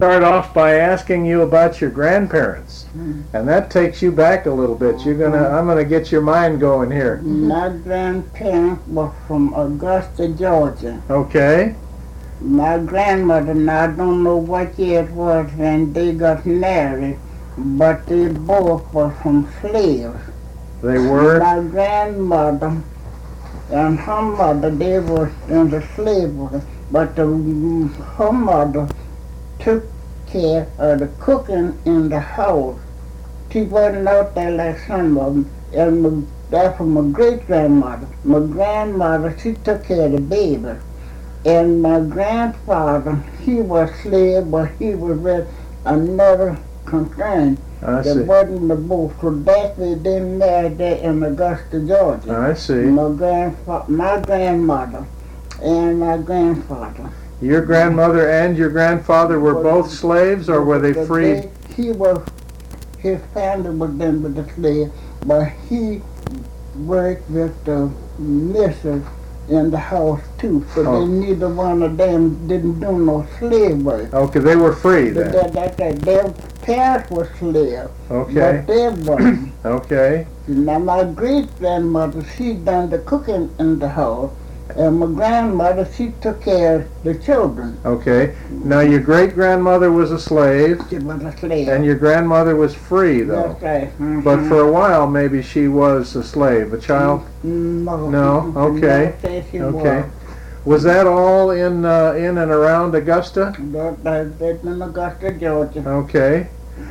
start off by asking you about your grandparents, and that takes you back a little bit. I'm gonna get your mind going here. My grandparents were from Augusta, Georgia. Okay. My grandmother, now I don't know what year it was when they got married, but they both were from slaves. They were? My grandmother and her mother, they were in the slavery, but her mother took care of the cooking in the house. She wasn't out there like some of them. And that's from my great-grandmother. My grandmother, she took care of the baby. And my grandfather, he was slave, but he was with another concern. That wasn't the both. So that's why they married there in Augusta, Georgia. I see. My grandmother and my grandfather. Your grandmother and your grandfather were both slaves, or were they free? His family was then with the slave, but he worked with the missus in the house too. So they neither one of them didn't do no slave work. Okay, they were free then. Their parents were slaves, okay, but they weren't. Okay. Now my great-grandmother, she done the cooking in the house, and my grandmother, she took care of the children. Okay. Now your great-grandmother was a slave. She was a slave. And your grandmother was free, though. That's right. Mm-hmm. But for a while, maybe she was a slave. A child? No. No? Okay. Okay. Was that all in and around Augusta? That's in Augusta, Georgia. Okay.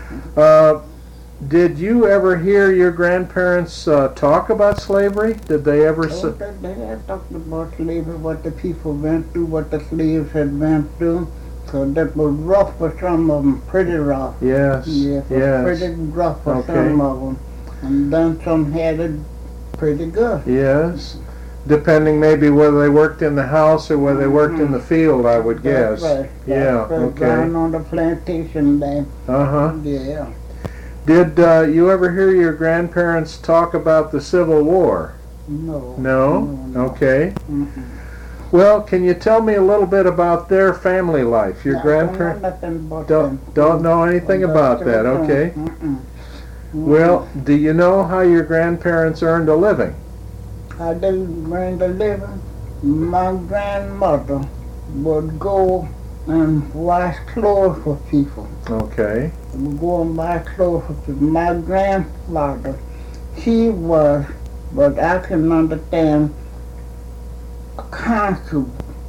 Did you ever hear your grandparents talk about slavery? Did they ever? They had talked about slavery, what the people went through, what the slaves had went through. So that was rough for some of them, pretty rough. Yes. Yes. Pretty rough for some of them. And then some had it pretty good. Yes. Depending maybe whether they worked in the house or whether they worked in the field, I would guess. Right. Yeah. Okay. Down on the plantation there. Yeah. Did you ever hear your grandparents talk about the Civil War? No. No? Okay. Mm-hmm. Well, can you tell me a little bit about their family life? Your grandparents don't know anything about that. Okay. Well, do you know how your grandparents earned a living? How they earned a living? My grandmother would go and wash clothes for people. Okay. Would go and wash clothes for people. My grandfather, he was, but I can understand, a constable.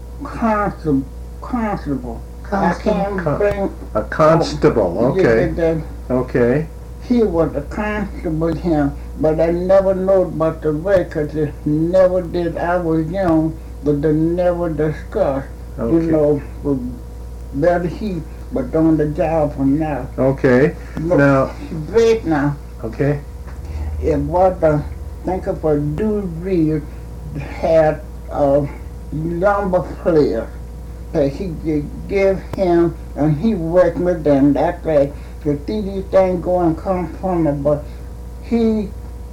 I can't bring a constable. Okay. Okay. He was a constable him, but I never know about the way, because it never did. I was young, but they never discussed. Okay. You know, better he, but on the job from now. Okay. Look, now. Great now. Okay. It was think of a dude Reed had a lumber player that he could give him, and he worked with them that way. To see these things go and come from it, but he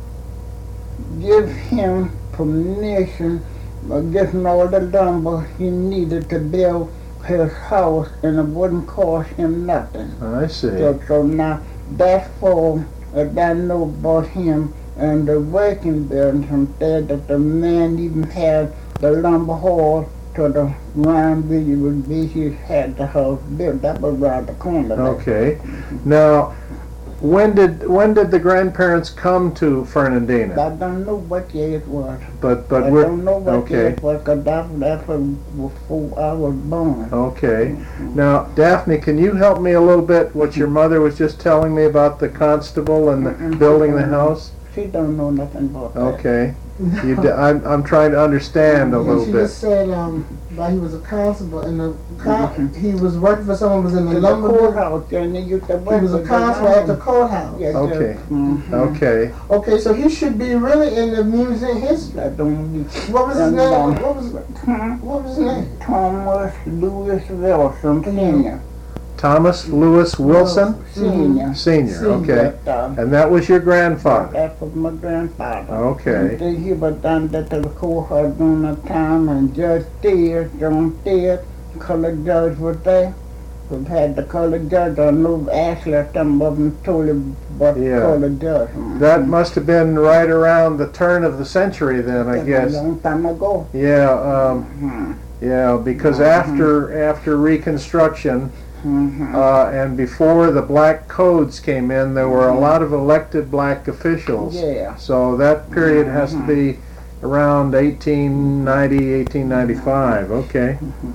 give him permission of getting all the lumber he needed to build his house, and it wouldn't cost him nothing. I see. So now that's for that I know about him and the working building. From there that the man even had the lumber hall to the ground where you would be, he had the house built. That was around the corner. Okay. Now, when did the grandparents come to Fernandina? I don't know what year it was. But I don't know what year it was, because that was before I was born. Okay. Now, Daphne, can you help me a little bit? What your mother was just telling me about the constable and the building the house. She don't know nothing about that. Okay. I'm trying to understand a little she bit. Just said that he was a constable, and he was working for someone who was in the lumber courthouse. He was a constable at the courthouse. Okay. Okay. Okay, so he should be really in the museum history. What was his name? What was his name? Thomas Lewis Wilson Sr. Thomas Lewis Wilson? Senior. Okay. And that was your grandfather? That was my grandfather. Okay. And he was done that to the courthouse during the time, and Judge Steers, John Steers, colored judge was there. We've had the colored judge. I know Ashley, some of them told him about the colored judge. That must have been right around the turn of the century then, I guess. A long time ago. Yeah, yeah, because after Reconstruction and before the black codes came in, there were a lot of elected black officials. Yeah. So that period has to be around 1890, 1895. Okay.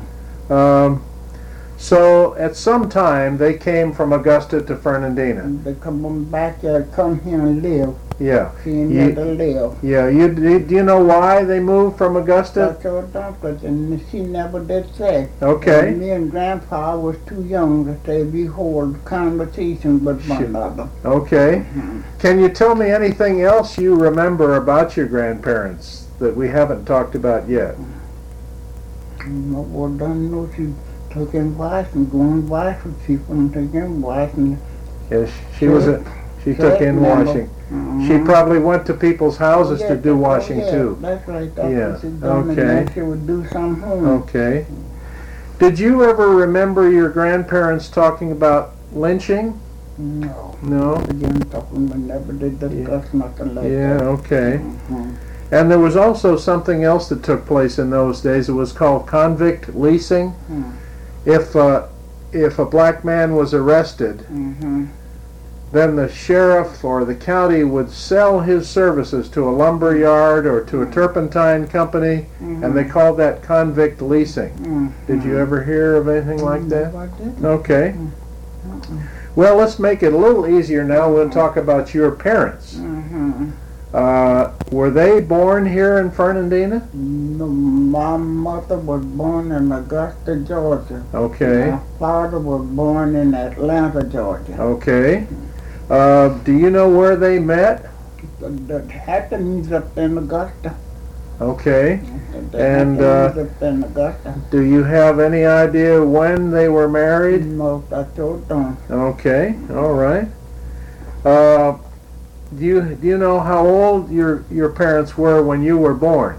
So at some time they came from Augusta to Fernandina. They come on back here, come here and live. Yeah. She never live. Yeah. Do you know why they moved from Augusta? I told Doctor, and she never did say. Okay. Me and Grandpa was too young to say we hold conversation with one another. Okay. Can you tell me anything else you remember about your grandparents that we haven't talked about yet? No, well, I know she took in wife and going wife with people and taking wife and. Yes, she took in washing. She probably went to people's houses to do washing too. That's right. That's Yeah. what she done. Okay. And then she would do some home. Okay. Did you ever remember your grandparents talking about lynching? No. No. Again, talking, but never did discuss nothing like that. Yeah. Okay. And there was also something else that took place in those days. It was called convict leasing. If a black man was arrested, then the sheriff or the county would sell his services to a lumber yard or to a turpentine company, and they called that convict leasing. Did you ever hear of anything like that? No, I didn't. Okay. Well, let's make it a little easier now. We'll talk about your parents. Were they born here in Fernandina? No, my mother was born in Augusta, Georgia. Okay. My father was born in Atlanta, Georgia. Okay. Do you know where they met? The happenings up in Augusta. Okay. The And, happenings up in Augusta. Do you have any idea when they were married? No, I told them. Okay. All right. Do you know how old your parents were when you were born?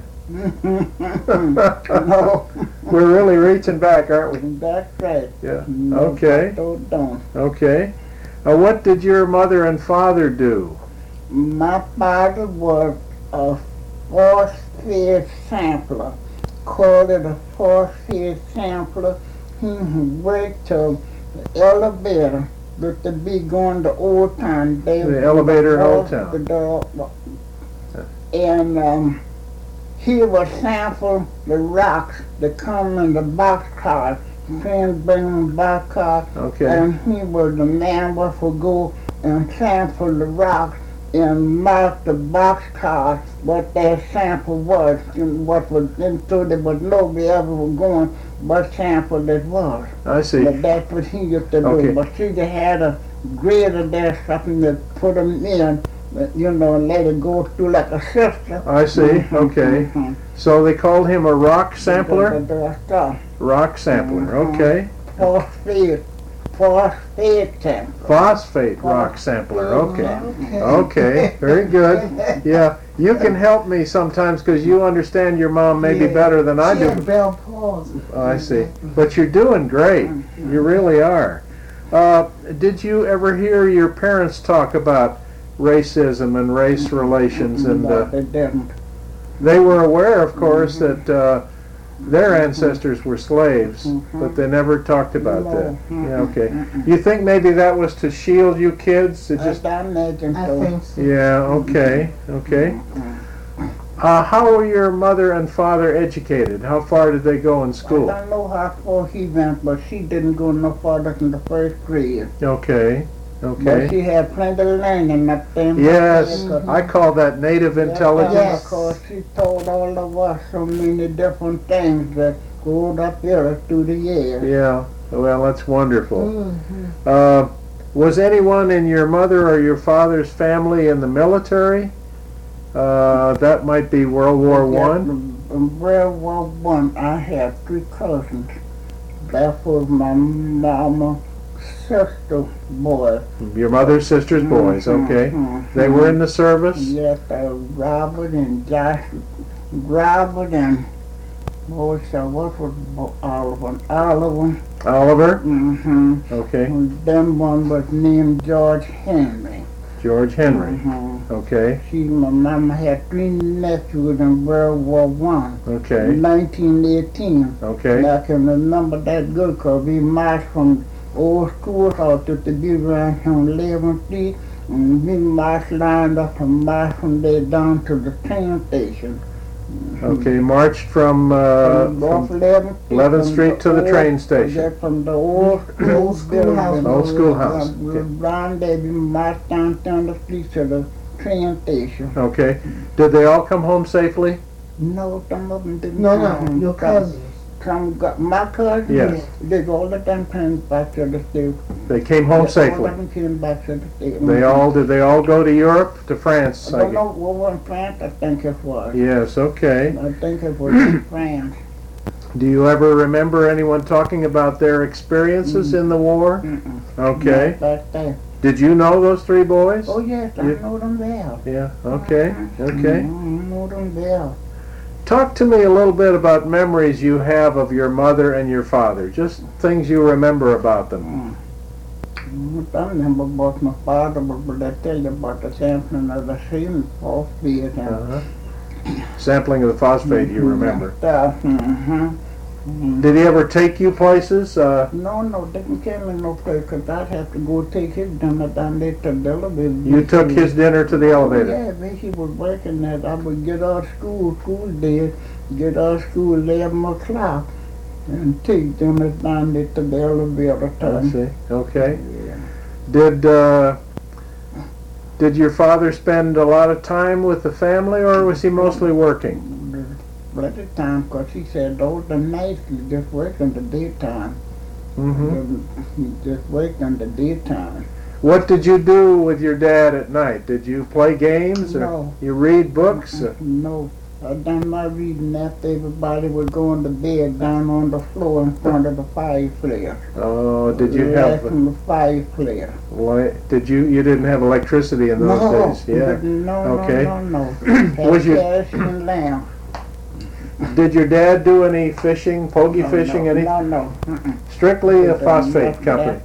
No. We're really reaching back, aren't we? That's right. Yeah. No, Okay. I told them. Okay. What did your mother and father do? My father was a phosphate sampler. Called it a phosphate sampler. He worked to the elevator that to be going to Old Town. The elevator in Old Town. And he would sample the rocks that come in the boxcar. Friends bring them boxcar. Okay. And he was the man that would go and sample the rocks and mark the boxcar what that sample was and what was in, so there was nobody ever was going what sample it was. I see. But that's what he used to do. Okay. But she just had a grader there, something that put them in, you know, and let it go through like a sister. I see. Okay. So they called him a rock sampler? Stuff. Rock sampler. Okay. Phosphate sampler. Phosphate rock sampler. Okay. Okay. Very good. Yeah. You can help me sometimes because you understand your mom maybe better than I do. Bell palsy. I see. But you're doing great. You really are. Did you ever hear your parents talk about racism and race relations? And No, they didn't. they were aware, of course, that their ancestors were slaves, but they never talked about that. Yeah, okay. You think maybe that was to shield you kids? To just I imagine I so. think so. yeah, okay, okay. How were your mother and father educated? How far did they go in I school? don't know how far he went, but she didn't go no farther than the first grade. Okay, But okay. she had plenty of learning up there. Yes, I call that native intelligence. Yeah, because she told all of us so many different things that go up here through the years. Yeah, well, that's wonderful. Mhm. Was anyone in your mother or your father's family in the military? That might be World War One. In World War One, I had 3 cousins. That was my mama's sister boy. Your mother's sister's boys, okay. They were in the service? Yes, Robert and Josh. Robert and Boy, so what was Oliver? Oliver. Oliver? Mm-hmm. Okay. Then one was named George Henry. George Henry. Mm-hmm. Okay. My mama had 3 nephews in World War One. Okay. In 1918. Okay. And I can remember that good because we marched from old schoolhouse to the big ranch on 11th Street. And we marched lined up and marched from there down to the train station. Okay, marched from off 11th Street to the train station. From the old schoolhouse. Old schoolhouse. Around there, we marched down the street to the train station. Okay. Did they all come home safely? No, some of them didn't. No, your cousins. My cousins, Yes. they all of them came back to the state. They came home All safely. of them came back to the state. Did they all go to Europe, to France? I don't know, what was France, I think it was. Yes, okay. I think it was in France. Do you ever remember anyone talking about their experiences in the war? Mm-mm. Okay. Not back there. Did you know those 3 boys? Oh yes, I You- know them well. Yeah, okay, okay. I know them well. Talk to me a little bit about memories you have of your mother and your father. Just things you remember about them. I remember about my father, but I tell you about the sampling of the same phosphate and Uh-huh. Sampling of the phosphate you remember. stuff. Mm-hmm. Did he ever take you places? No, didn't tell me no place, because I'd have to go take his dinner down there to the elevator. You took his dinner to the elevator? Yeah, when he was working that, I would get out of school day, get out of school 11 o'clock, and take dinner down there to the elevator I time. see. Okay. Yeah. Did your father spend a lot of time with the family, or was he mostly working? At the time, because he said all the nights he just work in the daytime. Mm-hmm. He just work in the daytime. What did you do with your dad at night? Did you play games, or No. you read books? No. I done my reading after everybody was going to bed down on the floor in front of the fireplace. Oh, did you Right have? from the fireplace. Did you? You didn't have electricity in those No, days? Yeah. no, Okay. no. Was Had your- kerosene lamp. Did your dad do any fishing, pogey No, fishing, no, any? No. Strictly a phosphate company.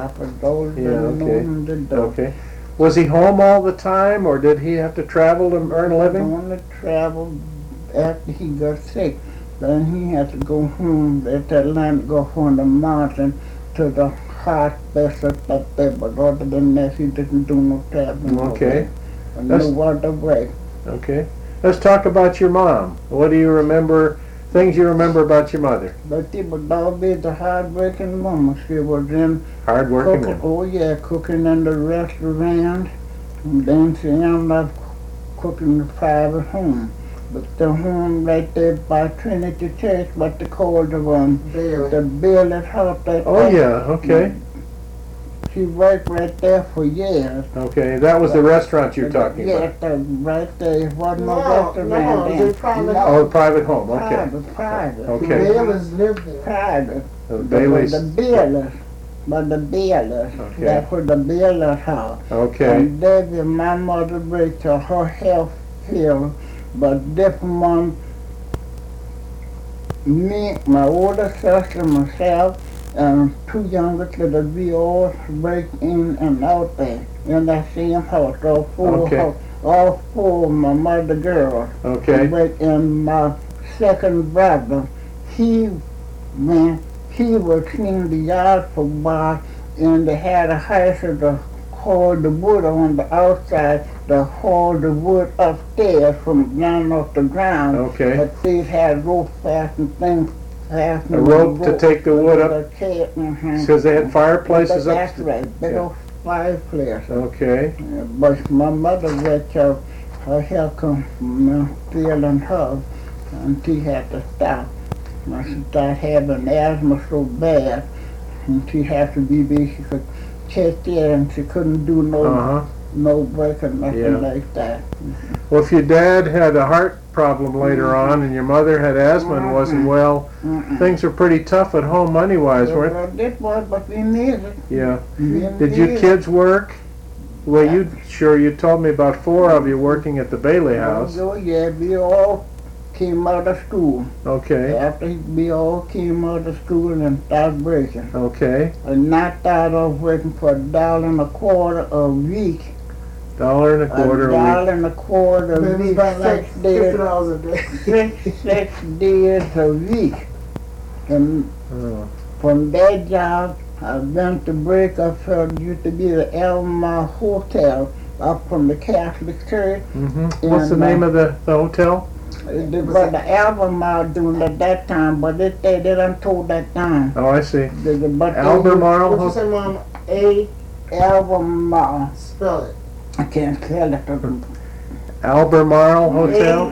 Yeah, Okay. Was he home all the time, or did he have to travel to earn a living? Only traveled after he got sick. Then he had to go home at Atlanta, go on the mountain to the hospital up there. But other than that, he didn't do no traveling. Okay. No other way. Okay. Let's talk about your mom. What do you remember? Things you remember about your mother? But she was always a hard-working woman. She was in Hard-working cooking. woman. Oh yeah, cooking in the restaurant, and then she ended up cooking the private home. But the home right there by Trinity Church, what they call the one, the Bailey house. Oh yeah. Okay. She worked right there for years. Okay. That was the restaurant you're talking about. Yes, right there. It wasn't no No, restaurant it was a private Oh, the private home. Okay. Private. Okay. The Bailers lived there. Private. The Bailey's. The Bailers. But the Bailers. Okay. That was the Bailers house. Okay. And there my mother raised her health field, but different one, me, my older sister, myself, and 2 younger children, we all break in and out there in that same house, all 4 Okay. house, all 4 of my mother girls. Okay. And my second brother, he was cleaning the yard for a while, and they had a house to haul the wood on the outside, to haul the wood upstairs from down off the ground. Okay. But they had rope fastened things fastened. A rope to take the wood up? Mm-hmm. Because they had fireplaces That's up. right, big Yeah. old fireplace. Okay. But my mother let her health come failing her, and she had to stop. And she started having asthma so bad, and she had to be basically checked in, and she couldn't do Uh-huh. no work or nothing Yeah. like that. Well, if your dad had a heart problem later on and your mother had asthma and wasn't well, things were pretty tough at home money-wise, weren't Well, this was, but we needed it. they? Yeah. We Did you needed kids work? Well, you told me about 4 of you working at the Bailey it. house. Oh, yeah, we all came out of school. Okay. After we all came out of school and started working. Okay. And I started off working for $1.25 a week. $1.25 a week. $1.25 a It was week. about like 6 days. $50 a day. 6 days a week. And Oh. from that job, I went to break up for used to be the Elma Hotel up from the Catholic Church. What's the name of the hotel? They was the album I was doing at that time, but they didn't told that time. Oh, I see. But Albemarle What'd you Hotel. say, Mom? Albemarle. Spell it. I can't spell it. Albemarle Hotel.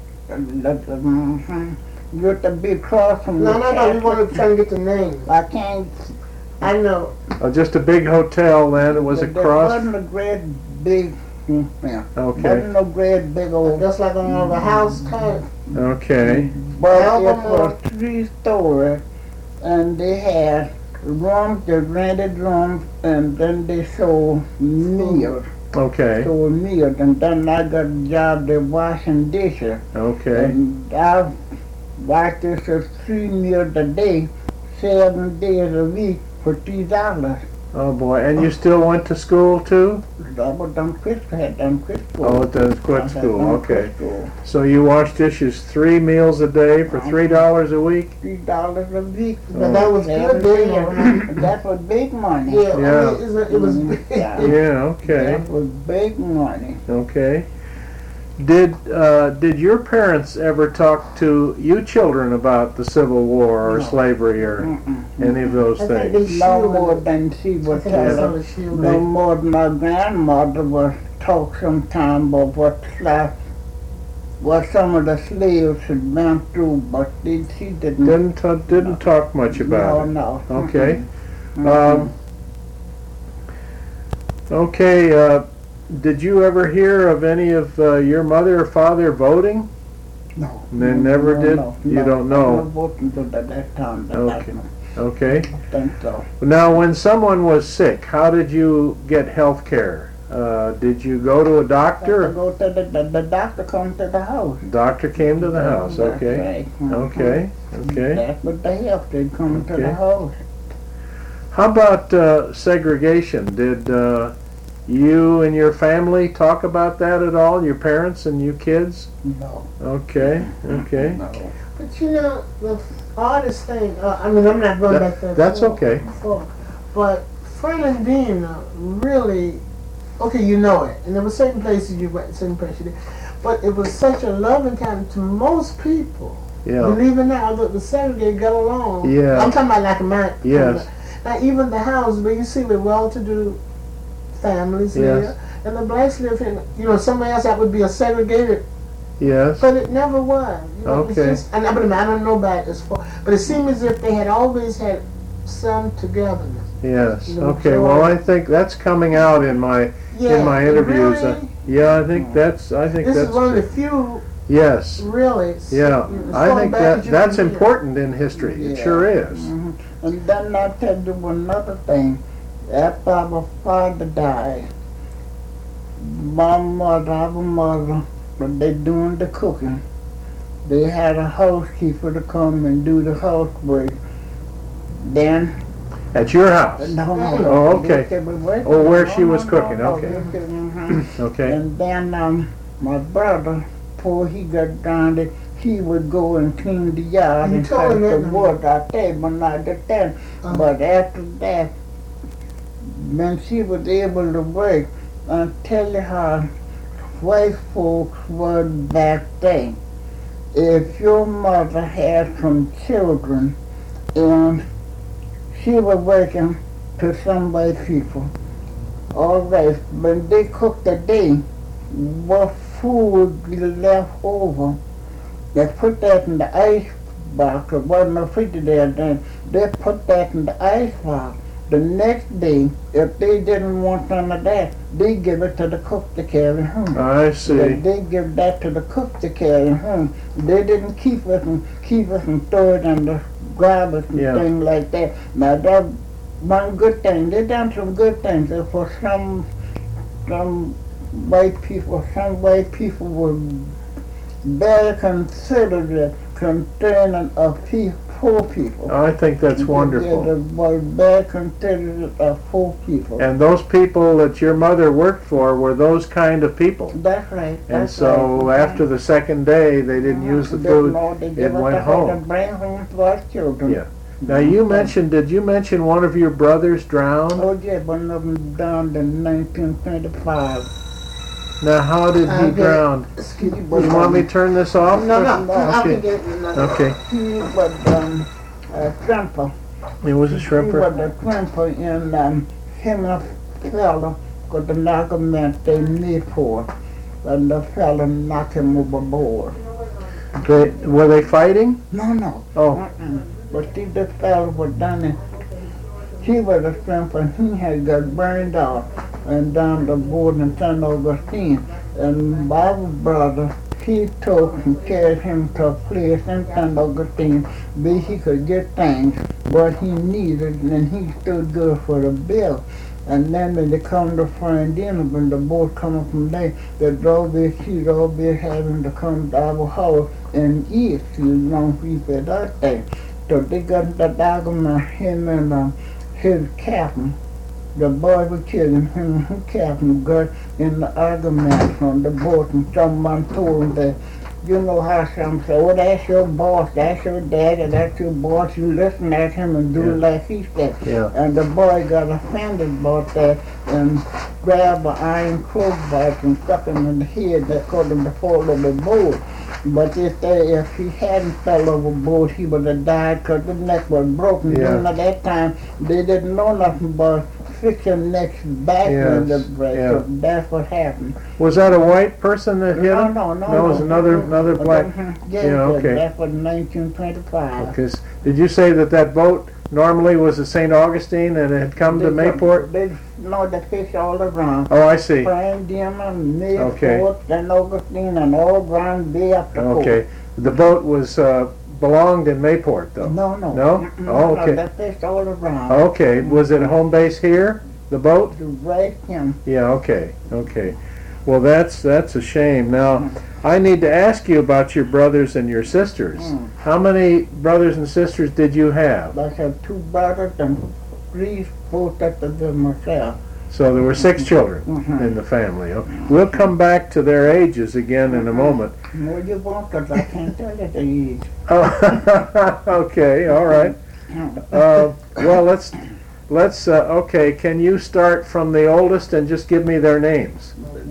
You have to be across from No, the we Catholic- want to try to get the name. I can't. I know. Oh, just a big hotel then. It was There across. wasn't a great big. Yeah. Okay. Wasn't no great big old. Just like on the house type. Okay. But it Albemarle. was 3-story, and they had rooms, they rented rooms, and then they sold meals. Okay. Sold meals, and then I got a job there washing dishes. Okay. And I washed dishes 3 meals a day, 7 days a week for $3. Oh boy. And you still went to school too? I was done quit, had done quit school. Oh, it does I quit had school. done Okay. quit school. So you wash dishes 3 meals a day for $3 a week? $3 a week. But that was good then, all right? That was big money. Yeah, Yeah. I mean, it was big. Yeah. Yeah. Okay. That was big money. Okay. Did your parents ever talk to you children about the Civil War or No. slavery or Mm-mm. any of those I think things? they- No more than she I was think I saw telling. the shield. No more than my grandmother would talk sometime about what some of the slaves had been through, but she didn't. Didn't talk much about it. No. Okay. Mm-mm. Okay. Did you ever hear of any of your mother or father voting? No. They never did? You don't know? No voting till that time. Okay. Okay. I think so. Now, when someone was sick, how did you get health care? Did you go to a To doctor? go to the doctor come to the house. Doctor came to the house. That's Okay. right. Mhm. Okay. Okay. That's what they have. They come to Okay. the house. How about segregation? Did you and your family talk about that at all? Your parents and you kids? No. Okay. Okay. No. But you know, the hardest thing, I mean, I'm not going back there. That's okay. But Fernandina really, okay, you know it. And there were certain places you went, certain places you did. But it was such a loving time to most people. Yeah. Believe it or not, the segregated got along. Yeah. I'm talking about like my. Yes. Now, even the houses where you see the well-to-do families Yes. live, and the blacks live in, somewhere else that would be a segregated. Yes. But it never was. It's Okay. just, and I don't know about it as far, but it seemed as if they had always had some togetherness. Yes. You know, Okay. so- Well, I think that's coming out in my Yeah, interviews. Really, Yeah, I think that's. this is one of the few, Yes. really. Yeah. as I far think back that as you that's can get. important in history. It Yeah. sure is. Mhm. And then I tell you another thing. After our father died, my mother, our mother, when they doing the cooking, they had a housekeeper to come and do the housework. Then, At your house. no, Oh, okay. they were working. Oh, where she was No, cooking, no, okay. mhm. Okay. And then my brother, before he got grounded, he would go and clean the yard You and told cut him the that. wood out there, but not that then. But after that, when she was able to work, I'll tell you how white folks were back then. If your mother had some children and she was working to some white people, all right, when they cooked a day, what food would be left over, they put that in the ice box. It wasn't no refrigerator then. They put that in the ice box. The next day, if they didn't want none of that, they give it to the cook to carry home. I see. They give that to the cook to carry home. They didn't keep it and throw it in the garbage and Yeah. things like that. Now that one good thing. They done some good things. For some white people were very considerate concerning of poor people. I think that's wonderful. They was very considerate of poor people. And those people that your mother worked for were those kind of people. That's right. And That's so right. after the second day, they didn't use the food. It went home. Bring home to our children. Yeah. Now did you mention one of your brothers drowned? Oh yeah, one of them drowned in 1925. Now how did he drown? Excuse me. You want me to turn this off? No, no. I Okay. can get it. No. Okay. He was a shrimper. He was a He shrimper? was a shrimper and him and a fella got an argument they need for. And the fella knocked him overboard. Were they fighting? No. Oh, But see, this fella was done it. He was a shrimper and he had got burned out and down the board in St. Augustine. And my brother, he took and carried him to a place in St. Augustine where he could get things what he needed, and he stood good for the bill. And then when they come to Fernandina, when the boat coming from there, the drawbridge, she's always having to come to our house and eat. You know, we said that day. So they got that argument, him and his captain. The boy was killing him and his captain got in the argument on the boat, and someone told him that, you know how some say, oh, that's your boss, that's your daddy, that's your boss. You listen at him and do like he said. yeah. And the boy got offended about that and grabbed an iron crowbar and stuck him in the head that caused him to fall overboard. But if he hadn't fell overboard, he would have died because his neck was broken. Yeah. During that time, they didn't know nothing about fixing necks back when the break. yeah. So that's what happened. Was that a white person that hit him? No. No, it was another black. Yeah, okay. That was 1925. Because did you say that boat normally was at St. Augustine and it had come to Mayport? They fish all around. Oh, I see. Fernandina, Mayport, Okay. St. Augustine, and all around Bay up the coast. Okay. The boat was belonged in Mayport, though. No. No? Oh, okay. They fished all around. Okay. Was it a home base here? The boat? Right him. Yeah. Okay. Well, that's a shame. Now, I need to ask you about your brothers and your sisters. How many brothers and sisters did you have? I have 2 brothers and 3 both at the myself. So there were 6 children in the family. We'll come back to their ages again in a moment. No, you won't, because I can't tell you the age. Oh, okay, all right. Well, let's. Okay, can you start from the oldest and just give me their names?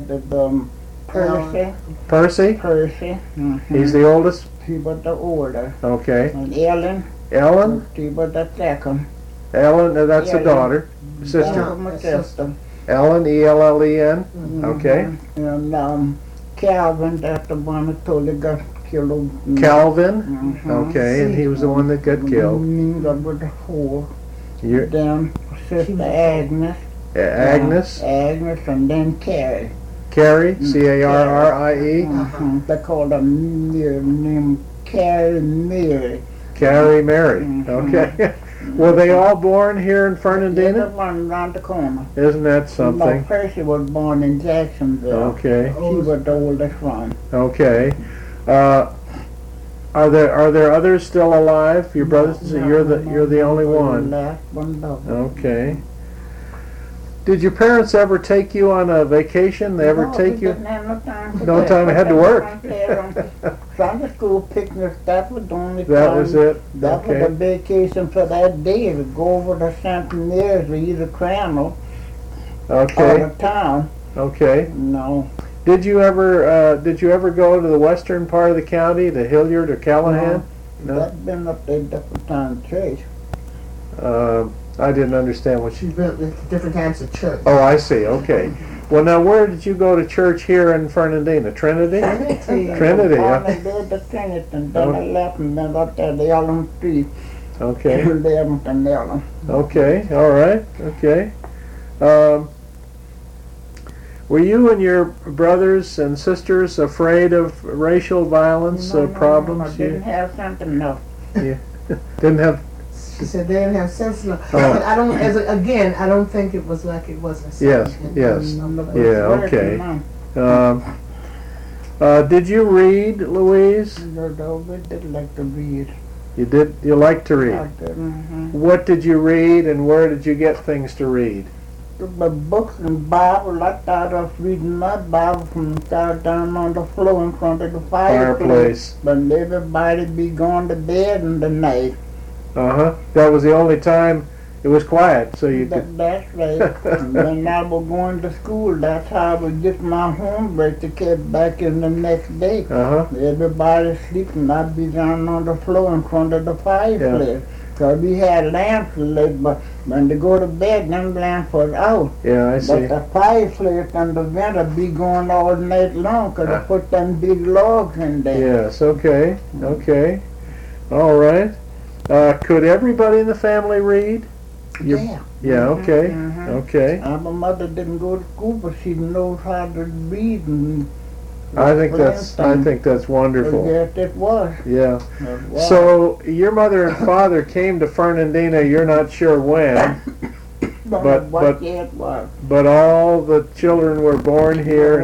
Percy. Percy. Percy. He's the oldest. He was the older. Okay. And Ellen. Ellen. She was the second. Ellen. That's a Ellen. daughter, That sister. was my sister. Ellen. Ellen. Okay. And Calvin, that's the one that totally got killed. Calvin. Okay, and he was the one that got killed. That was the whole. You're, Then Sister Agnes. Agnes. Agnes, and then Carrie. Carrie. Carrie. They called her Mary, named Carrie Mary. Carrie Mary. Okay. Were they all born here in The Fernandina? one around the corner. Isn't that No, something? Percy was born in Jacksonville. Okay. He was the oldest one. Okay. Are there others still alive? Your brothers? You're the only one. Last one double. Okay. Did your parents ever take you on a vacation? They ever take you? Didn't have no time. For No that. time, had to work. Sunday school picnics, that was the only That time. was it? That was the Okay. vacation for that day, to go over to St. Mary's or either Crandall out Okay. of town. Okay. No. Did you ever go to the western part of the county, to Hilliard or Callahan? No. That's been up there different time church. I didn't understand what She's you. been at different kinds of church. Oh, I see. Okay. Well, now where did you go to church here in Fernandina? Trinity. Trinity, yeah. Born and bred to Trinity, and then I left and then up there, the Ellen Street. Okay. 11th and Ellen. Okay. All right. Okay. Were you and your brothers and sisters afraid of racial violence problems? I didn't have something enough. Didn't have. She said they didn't have sense enough. Oh. But I don't. I don't think it was like it was in Yes, some- yes. in- Yeah, okay. Did you read, Louise? No, we did like to read. You did. You like to read. I did, What did you read, and where did you get things to read? The books and Bible. I started off reading my Bible from start down on the floor in front of the fireplace. But everybody be going to bed in the night. That was the only time it was quiet, so you could. That's right. When I was going to school, that's how I would get my homework to get back in the next day. Everybody sleeping, I'd be down on the floor in front of the fireplace. Because we had lamps lit, but when they go to bed, them lamps was out. Yeah, I see. But the fireplace and the vent would be going all night long because I put them big logs in there. Yes, okay, okay. All right. Could everybody in the family read? Yeah. Yeah, okay, okay. My mother didn't go to school, but she knows how to read. And I think that's wonderful. Yes, it was. Yeah. It was. So your mother and father came to Fernandina. You're not sure when, but it was. But all the children were born here.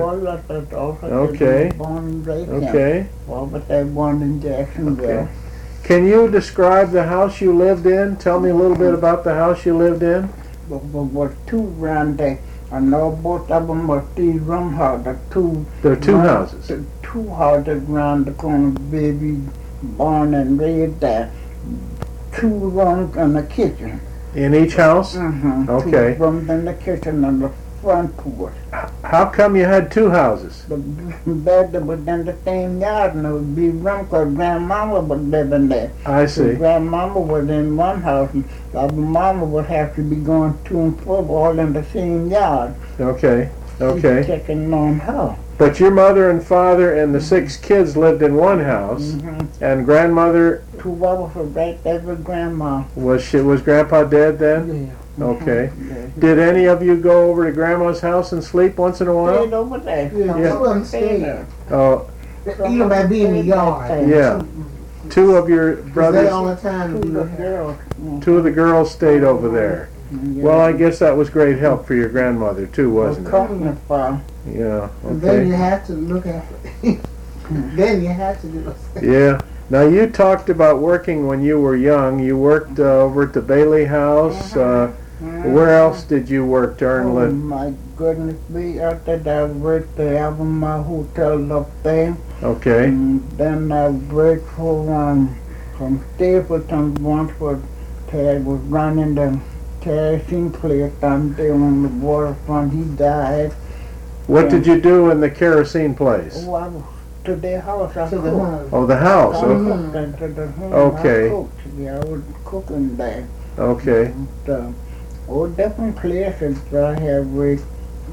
Okay. Born right okay. Well, but they born in Jacksonville. Okay. Can you describe the house you lived in? Tell me a little bit about the house you lived in. There were two around there. I know both of them were three-room houses. There are two houses. Two houses around the corner. Baby born and raised there. 2 rooms and a kitchen. In each house? Okay. 2 rooms and the kitchen and the front porch. How come you had 2 houses? The bed was in the same yard, and it would be room because Grandmama was living there. I see. So Grandmama was in one house, and Mama would have to be going to and fro all in the same yard. Okay, okay. Checking on her. But your mother and father and the 6 kids lived in one house, and grandmother. 2 of us were right there with Grandma. Was Grandpa dead then? Yeah. Okay. Did any of you go over to Grandma's house and sleep once in a while? Stayed over there. Yeah. Stayed. Oh. You know, by being in the yard. Yeah. 2 of your brothers. All the time. 2 of the girls. 2 of the girls stayed over there. Yeah. Well, I guess that was great help for your grandmother too, wasn't it? Yeah. And then you Okay. have to look after it. Then you have to do it. Yeah. Now you talked about working when you were young. You worked over at the Bailey House. Where else did you work to earn Oh living? my goodness, we out there, I worked at Albemarle Hotel up there. Okay. And then I worked for from Stapleton once for Ted was running the kerosene place down there on the waterfront. He died. What did you do in the kerosene place? Oh, I was to their house. I To the cooked. home. Oh, the house. I Oh, cooked and to the home. Okay. I cooked. Yeah, I was cooking there. okay. And, different places I have worked.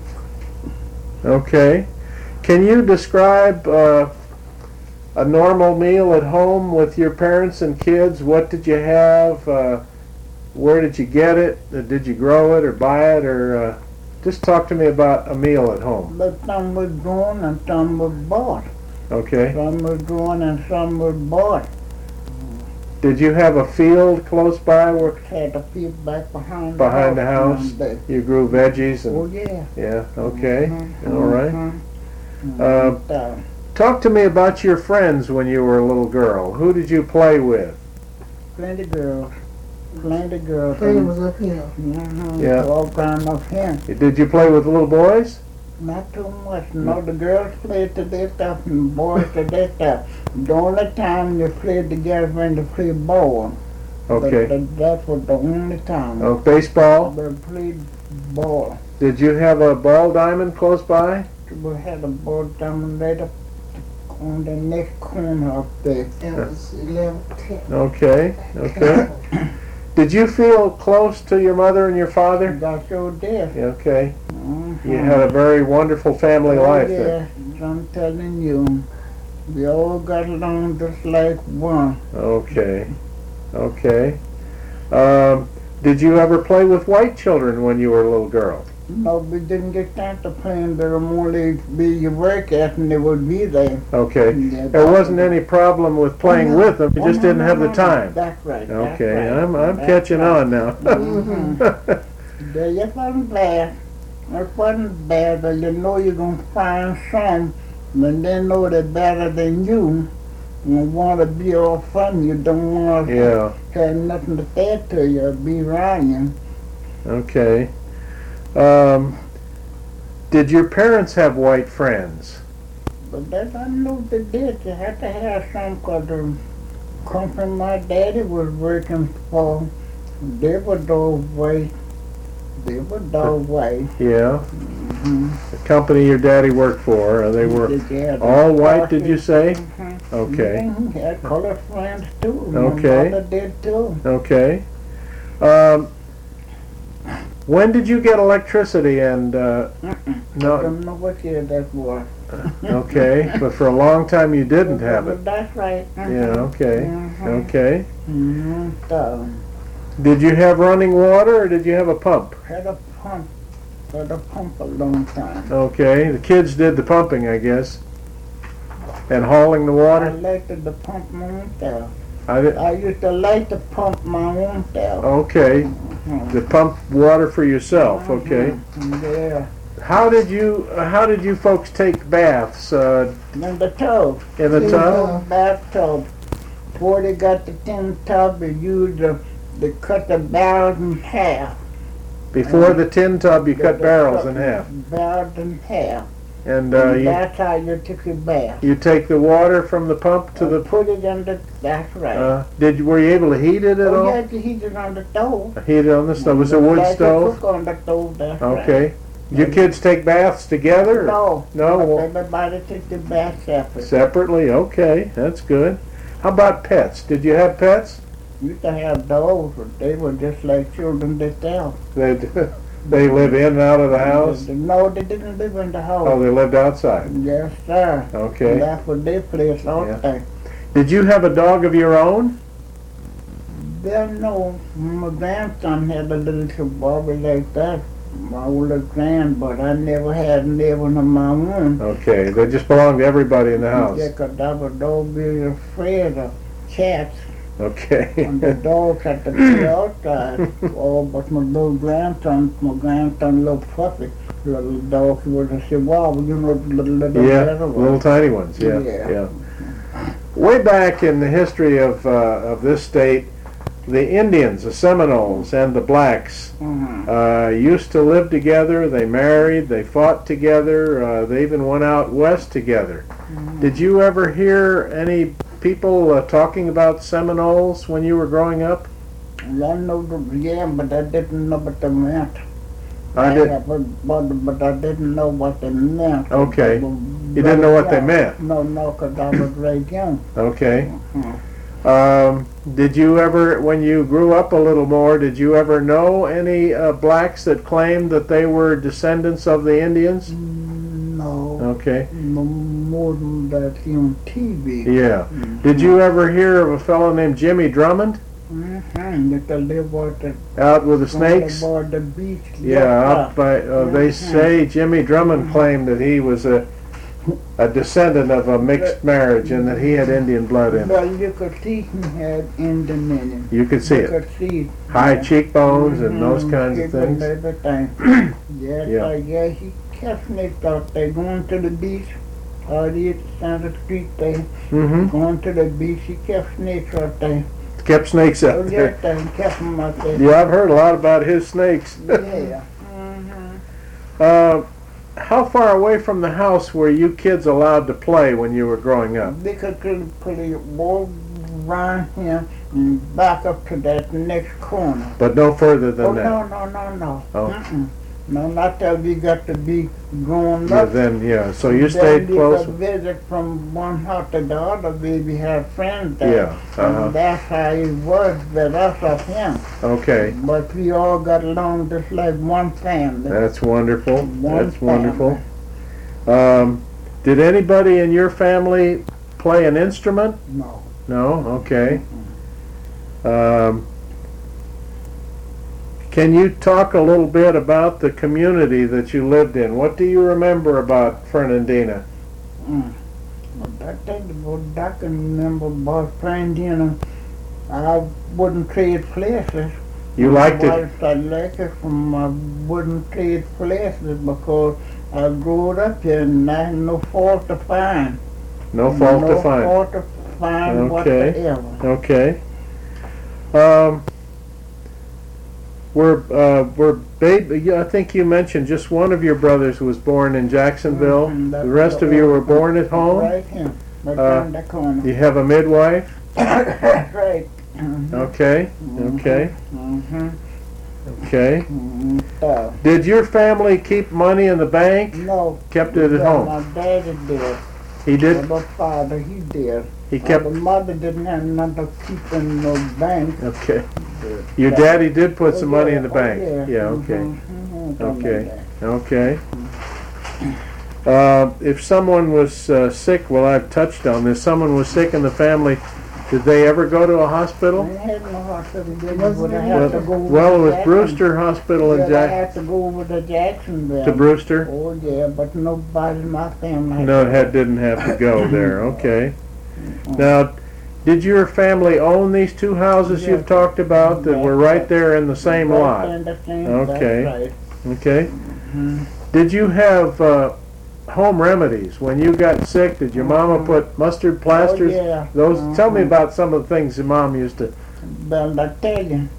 Okay. Can you describe a normal meal at home with your parents and kids? What did you have? Where did you get it? Did you grow it or buy it? Or just talk to me about a meal at home. But some was grown and some was bought. Okay. Some was grown and some was bought. Did you have a field close by where Had a field back behind the house? You grew veggies and Oh yeah. yeah. Okay. All right. Mhm. Talk to me about your friends when you were a little girl. Who did you play with? Plenty girls. Plenty girls. Plenty was up here. Yeah. All kind of him. Did you play with little boys? Not too much. No, the girls played to their stuff and the boys to their stuff. The only time you played together when they played ball. Okay. That was the only time. Oh, baseball? They played ball. Did you have a ball diamond close by? We had a ball down right up on the next corner up there. It was 11, 10. Okay, okay. Did you feel close to your mother and your father? Got your death. Okay. You had a very wonderful family life there. Yeah, I'm telling you. We all got along just like one. Okay, okay. Did you ever play with white children when you were a little girl? No, we didn't get time to play, and there would only be your work at, and they would be there. Okay. Yeah, There wasn't any problem with playing with them, you just didn't have the time. That's right. That's Okay, right. I'm That's catching right. on now. It wasn't bad. It wasn't bad, but you know you're going to find some when they know they're better than you want to be all fun, you don't want to have nothing to say to you or be around you. Okay. Did your parents have white friends? But that I know they did. You had to have some, because the company my daddy was working for, they were those white. They were those white. Yeah. Mm-hmm. The company your daddy worked for, they were all white, did you say? Mm-hmm. Okay. Mm-hmm. He had colored friends too. Okay. My mother did too. Okay. When did you get electricity and I no? don't know what year that was. Okay, but for a long time you didn't have it. That's right. Mm-hmm. Yeah, okay. Mm-hmm. Okay. Mm-hmm. So, Did you have running water or did you have a pump? had a pump. Had a pump a long time. Okay, the kids did the pumping, I guess. And hauling the I water? liked to pump my own self. I did, I used to like to pump my own self. okay, Mhm. to pump water for yourself, okay. Mhm. Yeah. How did you folks take baths? In the tub. In the tub? Bathtub. Before they got the tin tub, they used they cut the barrels in half. Before the tin tub, you cut barrels in half. Barrels in half. And That's how you took your bath. you take the water from the pump to the. Put it on the. That's right. Were you able to heat it at You all? had to heat it on the stove. Heat it on the stove. Was it a wood Like you stove? cook on the stove. That's right. Okay. Your kids take baths together? No. No. Everybody took the bath separate. Separately? Okay, that's good. How about pets? Did you have pets? Used to have dogs, but they were just like children themselves. They live in and out of the house? No, they didn't live in the house. Oh, they lived outside. Yes, sir. Okay. That's what they place all Yeah. the time. Did you have a dog of your own? Well, no, my grandson had a little chihuahua like that. My older grand, but I never had one of my own. Okay, they just belonged to everybody in the house. Yeah, 'cause I was always afraid of cats. Okay. And the dogs had to be outside. Oh, but my grandson, little puppy, little dog, he was a chihuahua, you know, little Yeah, little little tiny ones. Yeah, Yeah. yeah. Way back in the history of this state, the Indians, the Seminoles, and the blacks used to live together. They married. They fought together. They even went out west together. Did you ever hear any people talking about Seminoles when you were growing up? I know but I didn't know what they meant. I did. But I didn't know what they meant. Okay. You didn't know what they meant? No, 'cause I was very young. Okay. Did you ever, when you grew up a little more, did you ever know any blacks that claimed that they were descendants of the Indians? No. Okay. No more than that on TV. Yeah. Did you ever hear of a fellow named Jimmy Drummond That they live out with the snakes? About the beach. Yeah, out by. They say Jimmy Drummond claimed that he was a descendant of a mixed marriage and that he had Indian blood in him. Well, you could see he had Indian in him. You could see You it. could see High cheekbones and those kinds of things. Everything. Yeah. Yeah, he kept snakes out there going to the beach. Out here down the street there, Mm-hmm. going to the beach. He kept snakes out there. Kept snakes out Oh, there. yes, he kept them out there. Yeah, I've heard a lot about his snakes. Yeah. How far away from the house were you kids allowed to play when you were growing up? They could put a wall around here and back up to that next corner. But no further than Oh, that. no. Oh. Mm-mm. No, not till we got to be grown Yeah, up. then, yeah. So you Then stayed we close. could visit from one house to the other. We had friends there. Yeah. Uh-huh. And that's how it was with us of him. Okay. But we all got along just like one family. That's wonderful. One That's wonderful. Did anybody in your family play an instrument? No. No? Okay. Can you talk a little bit about the community that you lived in? What do you remember about Fernandina? But I think what I can remember about Fernandina, I wouldn't trade places. You liked it? I like it from I wouldn't trade places because I grew up here and there's no fault to find. No fault to find. No fault to find Okay. whatsoever. Okay. We're baby. I think you mentioned just one of your brothers was born in Jacksonville. The rest of you were born at home. Right here, right down the corner. You have a midwife. Right. Okay. Okay. Mm-hmm. Okay. So, Did your family keep money in the bank? no. Kept it at Well, home. my daddy did. He did. My father, he did. He kept. The mother didn't have nothing to keep in no bank. Okay. Your daddy did put some money in the Oh, bank. yeah. Yeah. Okay. Something Okay. like that. Okay. If someone was sick, well, I've touched on this. Someone was sick in the family. Did they ever go to a hospital? They had no hospital. They Wasn't would it? have to go over Well, it to was Jackson. Brewster Hospital in Yeah, they Jack had to go over to Jacksonville. to Brewster. Oh yeah, but nobody in my family. No, it didn't have to go there. Okay. Now, did your family own these two houses you've talked about that were right there in the same Right lot? in the same- Okay. That's right. Okay. Did you have home remedies when you got sick? Did your mama put mustard plasters? Oh, yeah. Those. Tell me about some of the things your mom used to. Well, I tell you.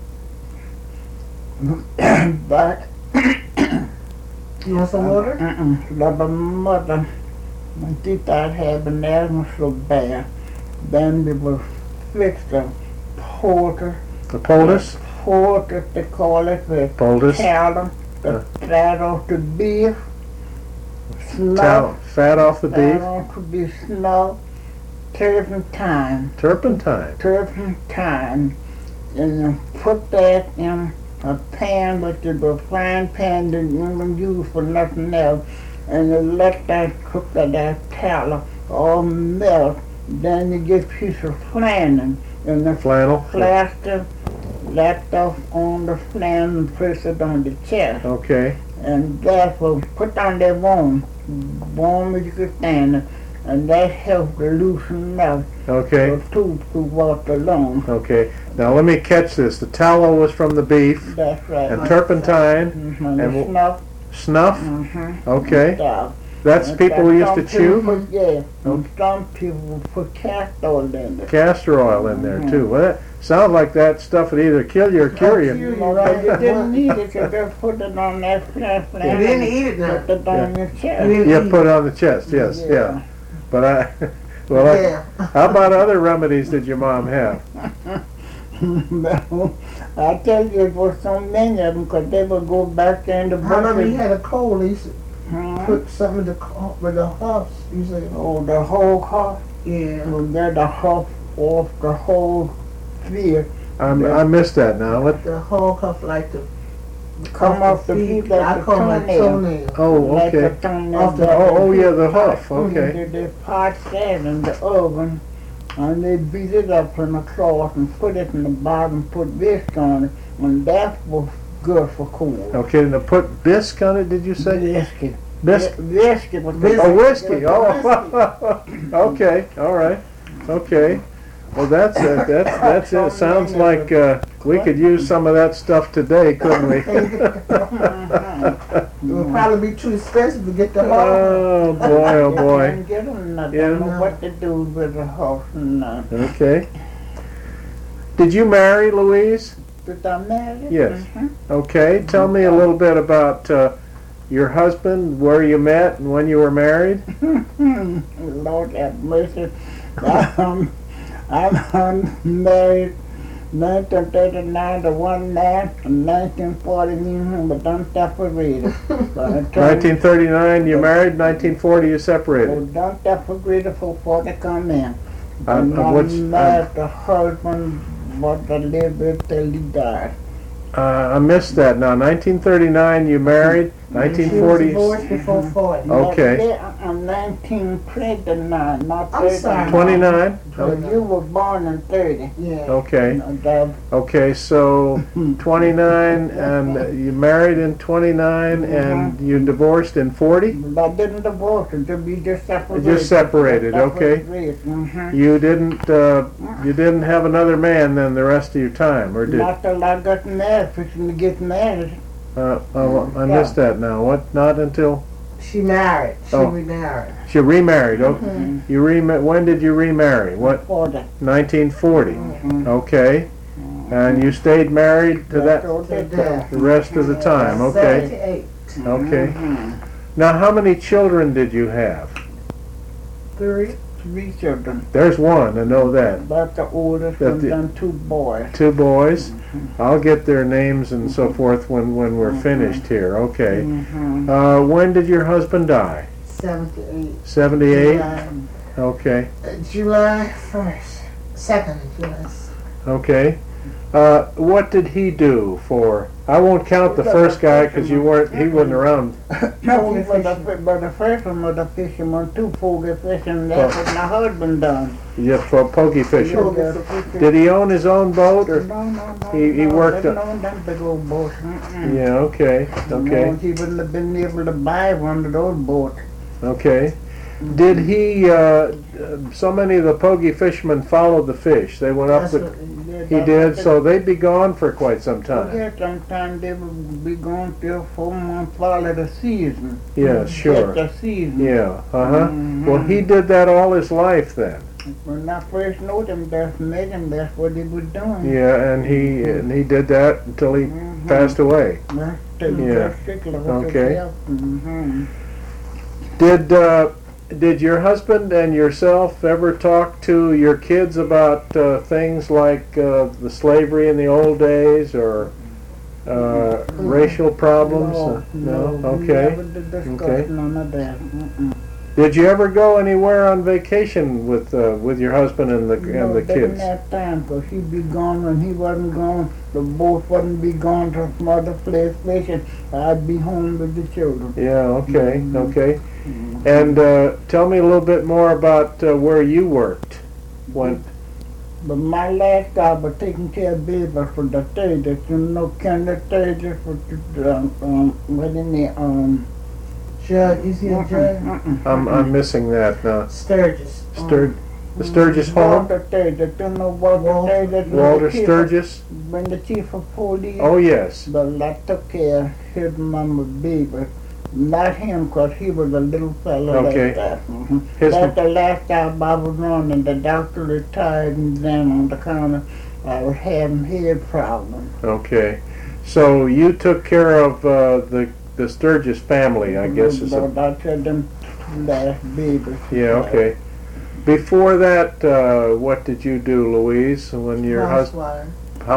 But You want some water? but my mother, when she started having asthma so bad, then we would fix the porter. The poultice. Porter, they call it, the Poultice. cattle, the fat off the beef, Fat off the fat beef. off the beef, snow, turpentine, Turpentine. and you put that in a pan, which is a frying pan that you don't use for nothing else, and you let that cook that tallow all melt. Then you get a piece of flannel, and the Flannel. plaster that stuff on the flannel and press it on the chest. Okay. And that will put on that warm as you can stand it, and that helps to loosen up Okay. the tooth to walk along. Okay. Now let me catch this. The tallow was from the beef, That's right. and turpentine, And and the snuff. snuff. Mm-hmm. Okay. Yeah. That's And people used to some people chew. Put, yeah. Okay. And some people put castor oil in it. Castor oil in there too. Well, that sounds like that stuff would either kill you or cure you. No, but you didn't need it. You just put it on that flat. You didn't eat it now. Put it on your You chest. didn't Yeah, eat put it on the chest. Yes, yeah. But well, Yeah. how about other remedies did your mom have? Well, I tell you, it was so many of them because they would go back there in the I remember bucket. he had a cold. He used to Hmm? put something with the huffs. You say, Oh, the whole huff. yeah. Well, get the huff off the whole field. I missed that now. What? The whole huff like the Come off the feet I like the call it toenail. toenail. Oh, Like okay. the toenail. Off the- back Oh, and yeah, the huff. Okay. They pot that in the oven, and they beat it up in a cloth and put it in the bottom, put whisk on it, and that was good for cold. Okay. Now put bisque on it. Did you say? Whiskey. Bisque. Whiskey was Whiskey. Oh, whiskey. Oh. Okay. All right. Okay. Well, that's it. That's it. Sounds like we could use some of that stuff today, couldn't we? It would probably be too expensive to get the huff. Oh boy! Oh I boy! didn't get them nothing. Yeah. I don't know what to do with the house and Okay. Did you marry Louise? Did I marry? Yes. Mhm. Okay. Tell me a little bit about your husband, where you met, and when you were married. Lord have mercy. I'm married 1939 to one man and 1940 but I'm separated. 1939 you married. 1940 you separated. Don't separated before they come in. I'm married the husband what I lived with till he died. I missed that. Now 1939 you married. She was 1940. divorced before 40. Okay. I'm 1929, not I'm 30. sorry. 29. So you were born in 30. Yeah. Okay. That Okay, so 29, and you married in 29, and you divorced in 40? I didn't divorce her, we just separated. Just separated, okay. Mm-hmm. You didn't have another man then the rest of your time, or did? Not till I got married, fixing to get married. I missed that now. What? Not until? She married. She Oh. remarried. She remarried. Okay. You when did you remarry? What? 40. 1940. Okay. And you stayed married to that the rest of the time. Okay. 78. Okay. Now, how many children did you have? 3. 3 children. There's one. I know that. But the oldest That and the- then 2 boys. 2 boys. I'll get their names and so forth when we're finished here. Okay. When did your husband die? 78. 78. July, Okay. July 1st. 2nd July. Okay. What did he do for? I won't count the first guy because he wasn't around. No, he was but the first one was a fisherman, 2 fogey fishing. That's what my husband done. Yeah, for pokey fishing. Did he own his own boat or? No. He worked No, them big old boats. Yeah. Okay. No, Okay. he wouldn't have been able to buy one of those boats. Okay. Did he? So many of the pokey fishermen followed the fish. They went up That's the. what He did. So they'd be gone for quite some time. Yeah, sometimes they would be gone 3 or 4 months follow the season. Yeah. Sure. That's the season. Yeah. Well, he did that all his life then. When I first know them, met him, that's what he was doing. Yeah, and he did that until he passed away. That's the Yeah. particular Okay. Mm-hmm. Did your husband and yourself ever talk to your kids about things like the slavery in the old days or racial problems? No. Okay. Never did discuss Okay. none of that. Mm-mm. Did you ever go anywhere on vacation with your husband and the No, kids? didn't have time, 'cause he'd be gone when he wasn't gone. The boat wouldn't be gone to some other place fishing. I'd be home with the children. Yeah. Okay. Okay. And tell me a little bit more about where you worked. When? But my last job was taking care of babies for the stages. You know, kind of stages for what in the Judge, you see a judge? I'm missing that now. Sturgis. The Sturgis home. Walter Sturgis. You know Walter Sturgis? Walter Sturgis. When the chief of police. Oh yes. But I took care of his mama baby. Not him, 'cause he was a little fellow Okay. like that. His That's the last job I was on, and the doctor retired, and then on the counter I was having head problems. Okay. So you took care of the Sturgis family, I guess. But I said them last babies. Yeah. Okay. Before that, what did you do, Louise? When your husband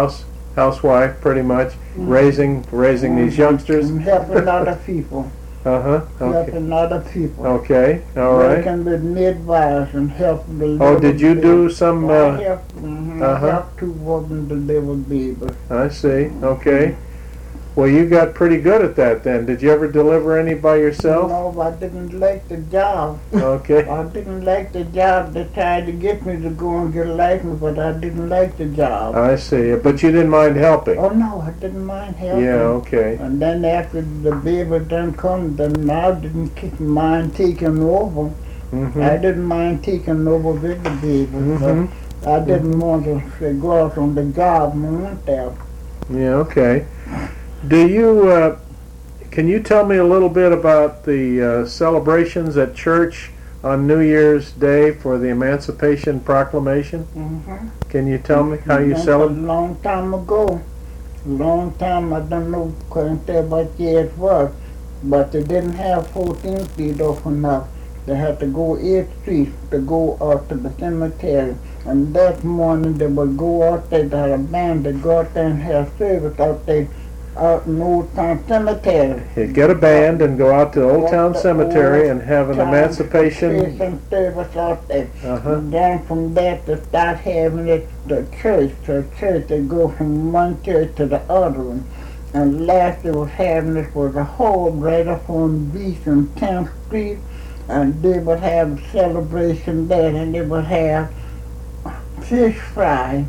housewife, pretty much raising these youngsters. And helping other people. Okay. Helping other people. Okay. All right. Working with midwives and helping the Oh, little did you babies. do some? I helped, I uh-huh. helped 2 women deliver babies. I see. Okay. Well, you got pretty good at that then. Did you ever deliver any by yourself? No, I didn't like the job. Okay. I didn't like the job. They tried to get me to go and get a license, but I didn't like the job. I see. But you didn't mind helping. Oh no, I didn't mind helping. Yeah. Okay. And then after the baby done come, then I didn't mind taking over. Mm-hmm. I didn't mind taking over with the baby, Mhm. but I didn't want to say, go out on the job and went there. Yeah. Okay. Do you? Can you tell me a little bit about the celebrations at church on New Year's Day for the Emancipation Proclamation? Mm-hmm. Can you tell me how you That's celebrate? A long time ago. Long time, I don't know, couldn't tell what year it was, but they didn't have 14th Street open up. They had to go 8th Street to go out to the cemetery. And that morning they would go out there, they had a band, they go out there and have service out there, out in Old Town Cemetery. You get a band and go out to Old Town Cemetery and have an emancipation. Service out there. Uh-huh. And then from there to start having it the church. They go from one church to the other one. And last they was having it was a hall right up on Beach and 10th Street. And they would have a celebration there, and they would have fish fry,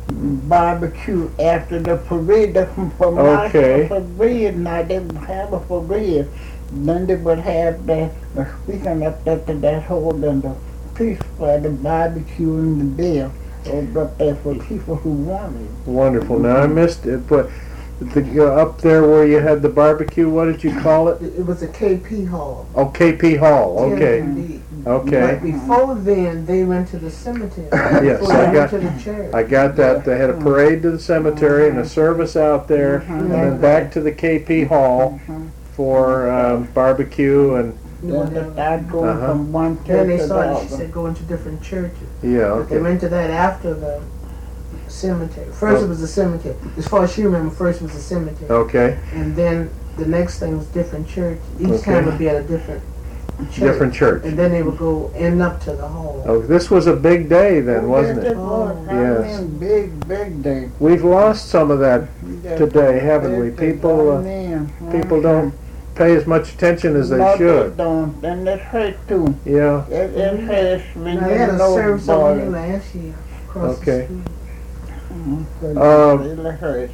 barbecue after the parade. From Okay. parade, now they would have a parade. Then they would have the speaking up there to that hole and the fish fry, the barbecue and the beer. Up there for people who wanted. Wonderful. Now I missed it, but up there where you had the barbecue, what did you call it? It was a KP Hall. Oh, KP Hall, okay. But Okay. before then, they went to the cemetery. Yes, Before I they got- went to the church. I got that. They had a parade to the cemetery and a service out there, and then back to the KP Hall for barbecue and, Then they start going Uh-huh. from one Then church they to the started, she other. said, going to different churches. yeah, But they okay. went to that after the cemetery. First it was the cemetery. As far as she remember, first was the cemetery. Okay, And then the next thing was different church. Each Okay. time would be at a different church. different church. And then they would go end up to the hall. Oh, this was a big day then, wasn't Yes, it? was. I Yes. mean, big day. We've lost some of that Yes. today, haven't we? Big day. People, I mean, people don't pay as much attention as they No, should. They don't, and it hurts too. Yeah, It hurts when Now, they had you a know service over here about it. last year across Okay. the street. It really hurts.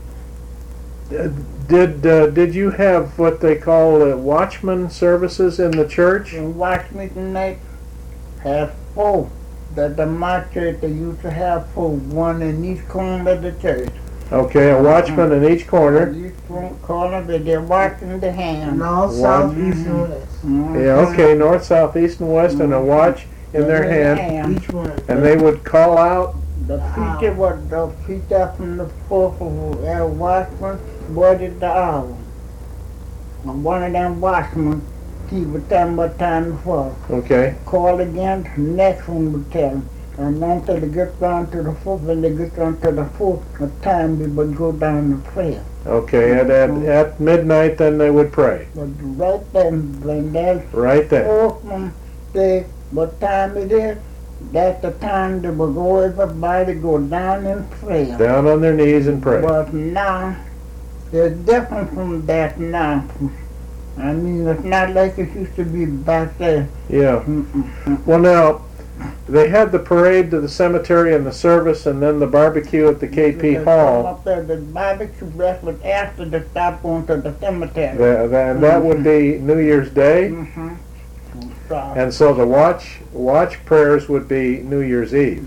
did you have what they call watchman services in the church? And watch me tonight have four. That my church they used to have four, one in each corner of the church. Okay, a watchman in each corner. In each corner, but they're watching the hand. North, south, east, and west. Yeah, okay, north, south, east, and west, and a watch in their hand. Each one. And they would call out. The preacher was the preacher from the fourth watchman was it the hour. And one of them watchmen, he would tell them what time it was. Okay, Call again, the next one would tell them. And until they get down to the fourth, when they get down to the fourth, the time we would go down to prayer. okay. At midnight, then they would pray. But right then, when that Right then. fourth one say what time it is, that's the time they will go, everybody go down in prayer. Down on their knees and pray. But now, it's different from that now. I mean, it's not like it used to be back there. Yeah. Well, now, they had the parade to the cemetery and the service, and then the barbecue at the KP Hall. Up there, the barbecue breakfast was after they stopped going to the cemetery. And that would be New Year's Day. Mm-hmm. And so the watch prayers would be New Year's Eve.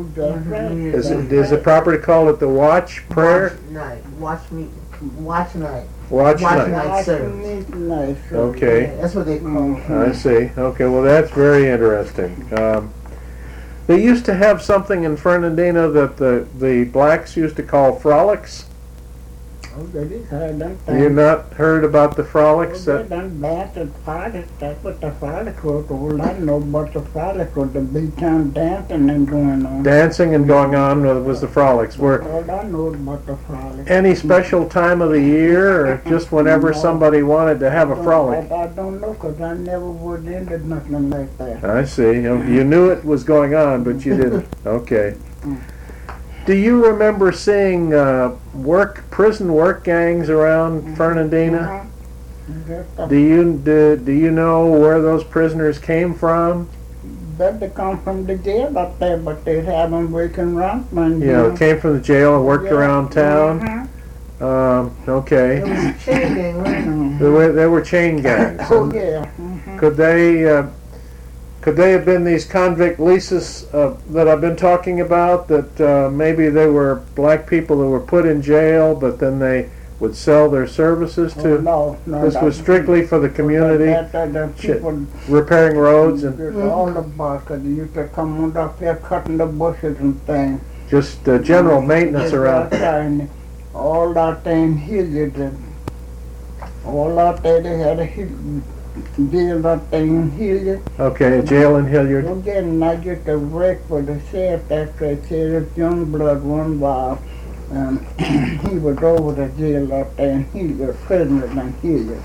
Is it proper to call it the watch prayer? Watch night. Watch me. Watch night. Watch Watch night. night service. Okay, Yeah, that's what they call it. I see. Okay, well that's very interesting. They used to have something in Fernandina that the blacks used to call frolics. Oh, they did have them You not heard about the frolics? They done bad at frolics. That's what the frolic was. All I know about the frolic was the big time dancing and going on. Dancing and going on was the frolics. Were All I know about the frolic. any special time of the year, or just whenever somebody wanted to have a frolic? I don't know, because I never was into nothing like that. I see. You knew it was going on, but you didn't. Okay. Do you remember seeing prison work gangs around Fernandina? Do you know where those prisoners came from? That they come from the jail up there, but they have them working around. Yeah, came from the jail and worked around town. Okay. It was a chain gang, right? They were chain gangs. Oh yeah. Could they have been these convict leases that I've been talking about? That maybe they were black people that were put in jail, but then they would sell their services to. No, This was strictly for the community, The people repairing roads and all about, because they used to come on up here cutting the bushes and things. just general maintenance around. And all out there in Hilliard. All out there they had a jail out there in Hilliard. Okay, a jail in Hilliard. Again, I just a work for the sheriff after I said Youngblood one while. He was over the jail out there and he was prisoner in Hilliard.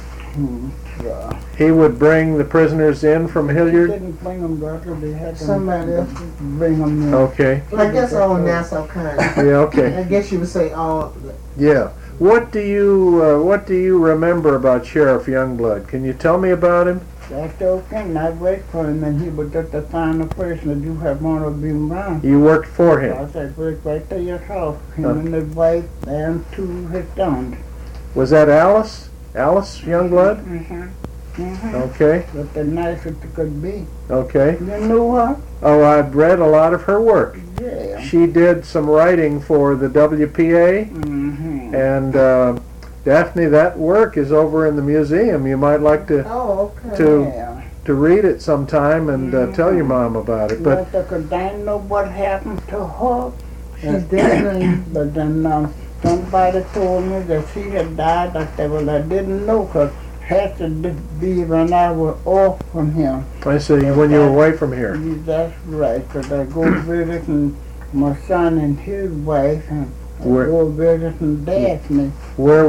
He would bring the prisoners in from He Hilliard. didn't bring them, brother. They had Somebody else. bring them in. Okay. Well, I guess all Nassau County. Yeah. Okay. I guess you would say all. Yeah. What do you remember about Sheriff Youngblood? Can you tell me about him? That's okay. I worked for him and he was just the final person that you have want to be around. You worked for him. I said, work right to your house. Him and his wife and two his sons. Was that Alice? Alice Youngblood? Okay. But the nicest it could be. Okay. You know what? Oh, I've read a lot of her work. Yeah. She did some writing for the WPA. And Daphne, that work is over in the museum. You might like to Oh, okay. to read it sometime and tell your mom about it. But because I know what happened to her. She's dead. But then somebody told me that she had died. I said, well, I didn't know because it had to be when I was off from him. I see, when you were away from here. That's right, because I go visiting my son and his wife, and I Where- go visiting Daphne. Where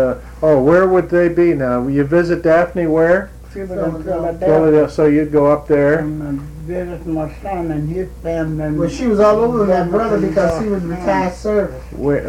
would they be now? You visit Daphne where? She was in Philadelphia. Philadelphia. So you'd go up there. And I visit my son and his family. And Well, she was all over my brother because he was retired service.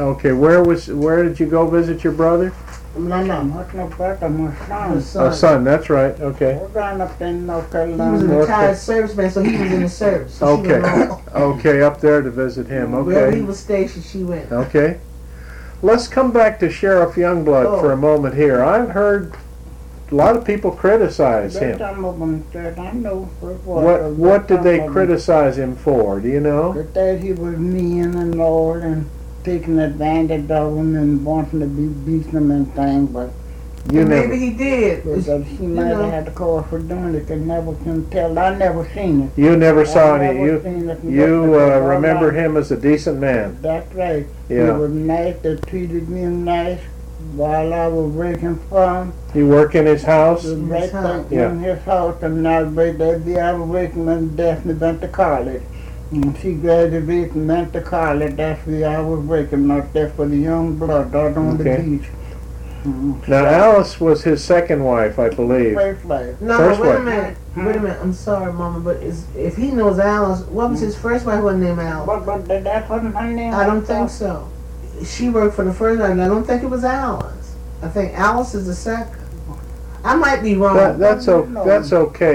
Where did you go visit your brother? No, no. What's my brother, my The son? Son, that's right. Okay. We're down up in North He was a Carolina. retired serviceman, so he was in the service. So she Okay. was all- Okay, up there to visit him. Wherever he Okay. was stationed, she went. Okay. Let's come back to Sheriff Youngblood for a moment here. I've heard a lot of people criticize him. Some of them said, I know. What did they criticize him for? Do you know? That he was mean and all and taking advantage of them and wanting to be beating them and things, but You Maybe never. he did. that he might know. have had a cause for doing it. They never can tell. I never seen it. You never saw I any. never You seen it. you remember him as a decent man. That's right. He Yeah. was nice. They treated me nice while I was working for him. You work in his house. The In right his house. thing in his house, and I was there. I was working when Daphne went to college. And she graduated and went to college. That's where I was working out there for the young blood out on Okay. the beach. Now Alice was his second wife, I believe. First wife. No, First wait a wife. minute. Wait a minute. I'm sorry, Mama, but if he knows Alice, what was his first wife? Wasn't named Alice? But that wasn't her name. I don't think so. She worked for the first one, and I don't think it was Alice. I think Alice is the second. I might be wrong. That's okay.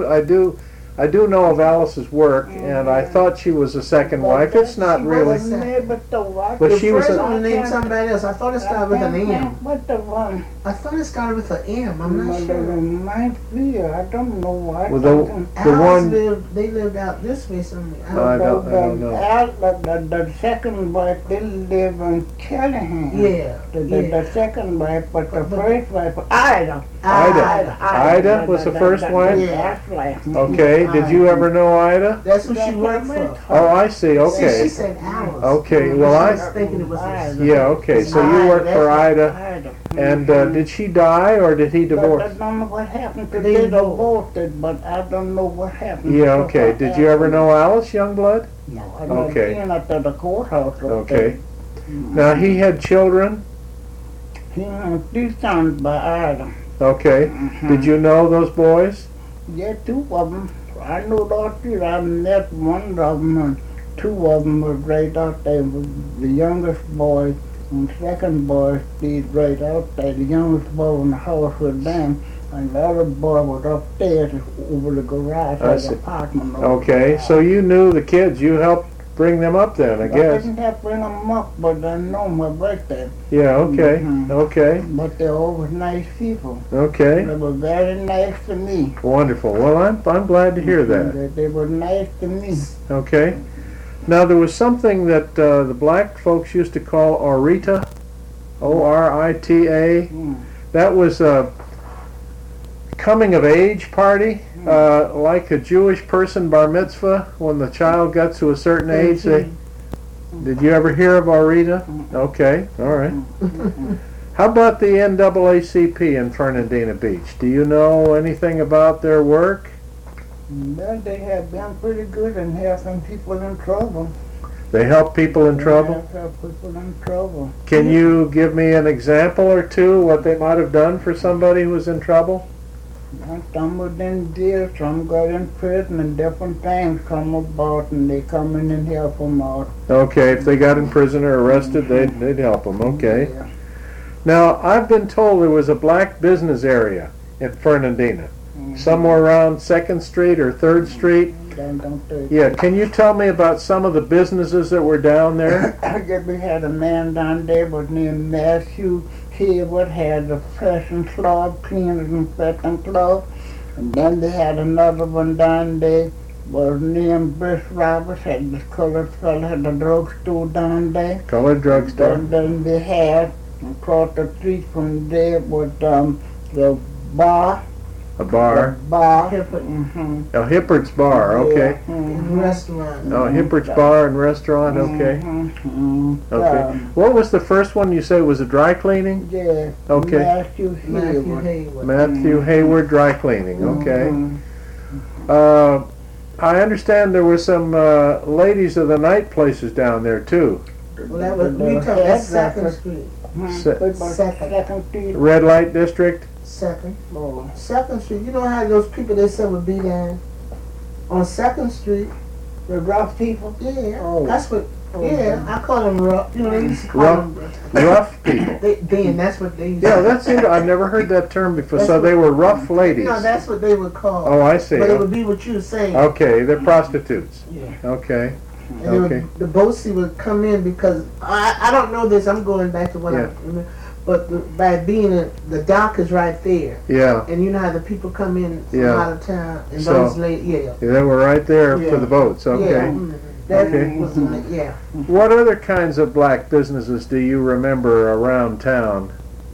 I do know of Alice's work, and I thought she was a second wife. It's not really. But But the she was first a- one named somebody else. I thought it started with an M. What the one? I thought it started with an M. I'm not sure. Might be. I don't know why. Well, the Alice one. lived. They lived out this way somewhere. I don't know. The second wife, they live in Callahan. Yeah. The second wife, but the first wife, Ida. Ida was the first wife? That's right. Okay. Did you ever know Ida? That's who she worked for. Oh, I see. See, she Okay. said Alice. Okay. Well, I I. was thinking it was this. Yeah. Okay. So you worked for Ida, and did she die or did he I divorce? don't know what happened to They they divorced. divorced, but I don't know what happened. Yeah. to Okay. her Did you ever know Alice Youngblood? No, I never Okay. seen her at the courthouse. up Okay. there. Now he had children. He had 2 sons by Ida. Okay. Did you know those boys? Yeah, 2 of them. I know those 2. I met one of them, and 2 of them was right out there. The youngest boy and second boy stayed right out there. The youngest boy in the house with them, and the other boy was upstairs over the garage I of see. the apartment. over Okay. there. So you knew the kids. You helped bring them up then, I I guess. didn't have to bring them up, but I know my birthday. Yeah. Okay. Mhm. Okay. But they're always nice people. Okay. They were very nice to me. Wonderful. Well, I'm glad to hear that. They were nice to me. Okay. Now there was something that the black folks used to call Orita, Orita. Mm. That was a coming of age party, like a Jewish person bar mitzvah. When the child got to a certain age, did you ever hear of Orita? Okay. All right. How about the NAACP in Fernandina Beach? Do you know anything about their work? Well, they have been pretty good in helping people in trouble. They help people in trouble. They have helped people in trouble. Can you give me an example or two what they might have done for somebody who was in trouble? And some was in jail, some got in prison, and different things come about, and they come in and help them out. Okay, if they got in prison or arrested, they'd help them. Okay. Yeah. Now, I've been told there was a black business area in Fernandina, somewhere around 2nd Street or 3rd Street. Don't they? Yeah, can you tell me about some of the businesses that were down there? I guess we had a man down there was named Matthew Hayward, had a pressing club, cleaners and pressing club. And then they had another one down there was named Bruce Roberts, had this colored fella, had a drugstore down there. Colored drugstore. And then they had across the street from there was the bar. A bar. The bar. Hippert. Oh, Hippert's Bar. Okay. Restaurant. Oh, Hippert's Bar and Restaurant. Okay. Okay. What was the first one you said was a dry cleaning? Yeah. Okay. Matthew Matthew Hayward. Hayward. Matthew Hayward Dry Cleaning. Okay. I understand there were some ladies of the night places down there too. Well, that was we talking about Second Street. Second Street. Red Light District. Second. Oh. Second Street. You know how those people they said would be there on Second Street? The rough people? Yeah. Oh. That's what. Oh, Yeah, I call them rough. You know, they used to call Rough. them. Rough people. Then that's what they used. Yeah, to that's it. I've never heard that term before. That's So what- they were rough ladies. No, that's what they would call. Oh, I see. But it would be what you were saying. Okay, they're prostitutes. Yeah. Okay. And they Okay. would, the BOCES would come in because I don't know this. I'm going back to what Yeah. I remember. But by being the dock is right there, Yeah. and you know how the people come in from Yeah. out of town, and So- those ladies, yeah, They were right there Yeah. for the boats. yeah, Okay. that Okay. was yeah. What other kinds of black businesses do you remember around town?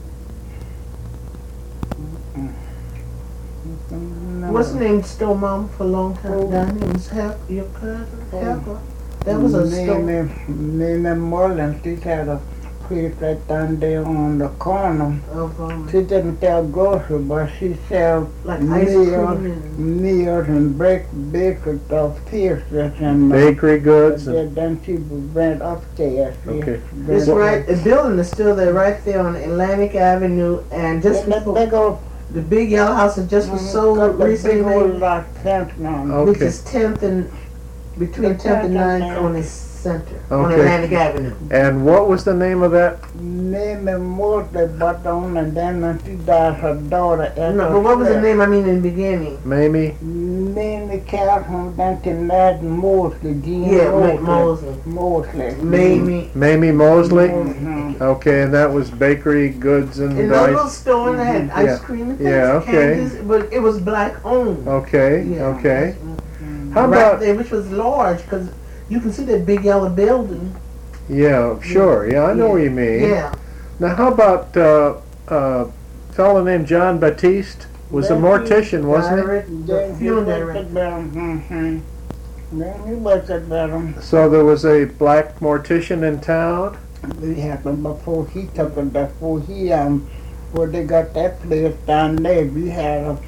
What's the name? Store Mama for a long time. Down here was your cousin Helper. That was a store. Name Mullins, she had a place right down there on the corner. Of She didn't sell groceries, but she sells like ice cream meals, and meals and bakery of pastries and Bakery goods? And, then she went upstairs. Okay. it's right. The building is still there, right there on Atlantic Avenue, and just before They go. the big yellow house that just was sold recently, Like fence now. which Okay. is 10th and between 10th and 9th on the center on Okay. Atlantic Avenue. And what was the name of that? Name and more they bought on, and then when she died, her daughter. No, but what was the name? I mean, in the beginning. Mamie? Name the Calhoun, then to Ned Mosley, Dean Yeah, Mosley. Mosley. Mosley. Mamie. Mamie Mosley? Mhm. Okay, and that was bakery goods and In the little ice. store, and they had Yeah. ice cream and things, Yeah, okay. candies, but it was black owned. Okay, Yeah. okay. How Right about, there, which was large, because you can see that big yellow building. yeah, sure, yeah, I know Yeah. what you mean. Yeah. Now, how about a fellow named John Batiste? Was a mortician, wasn't he? Then he Funeral worked director. at Bellum. Then he worked at Bellum. So there was a black mortician in town? It happened before he took it, before he, where they got that place down there, we had a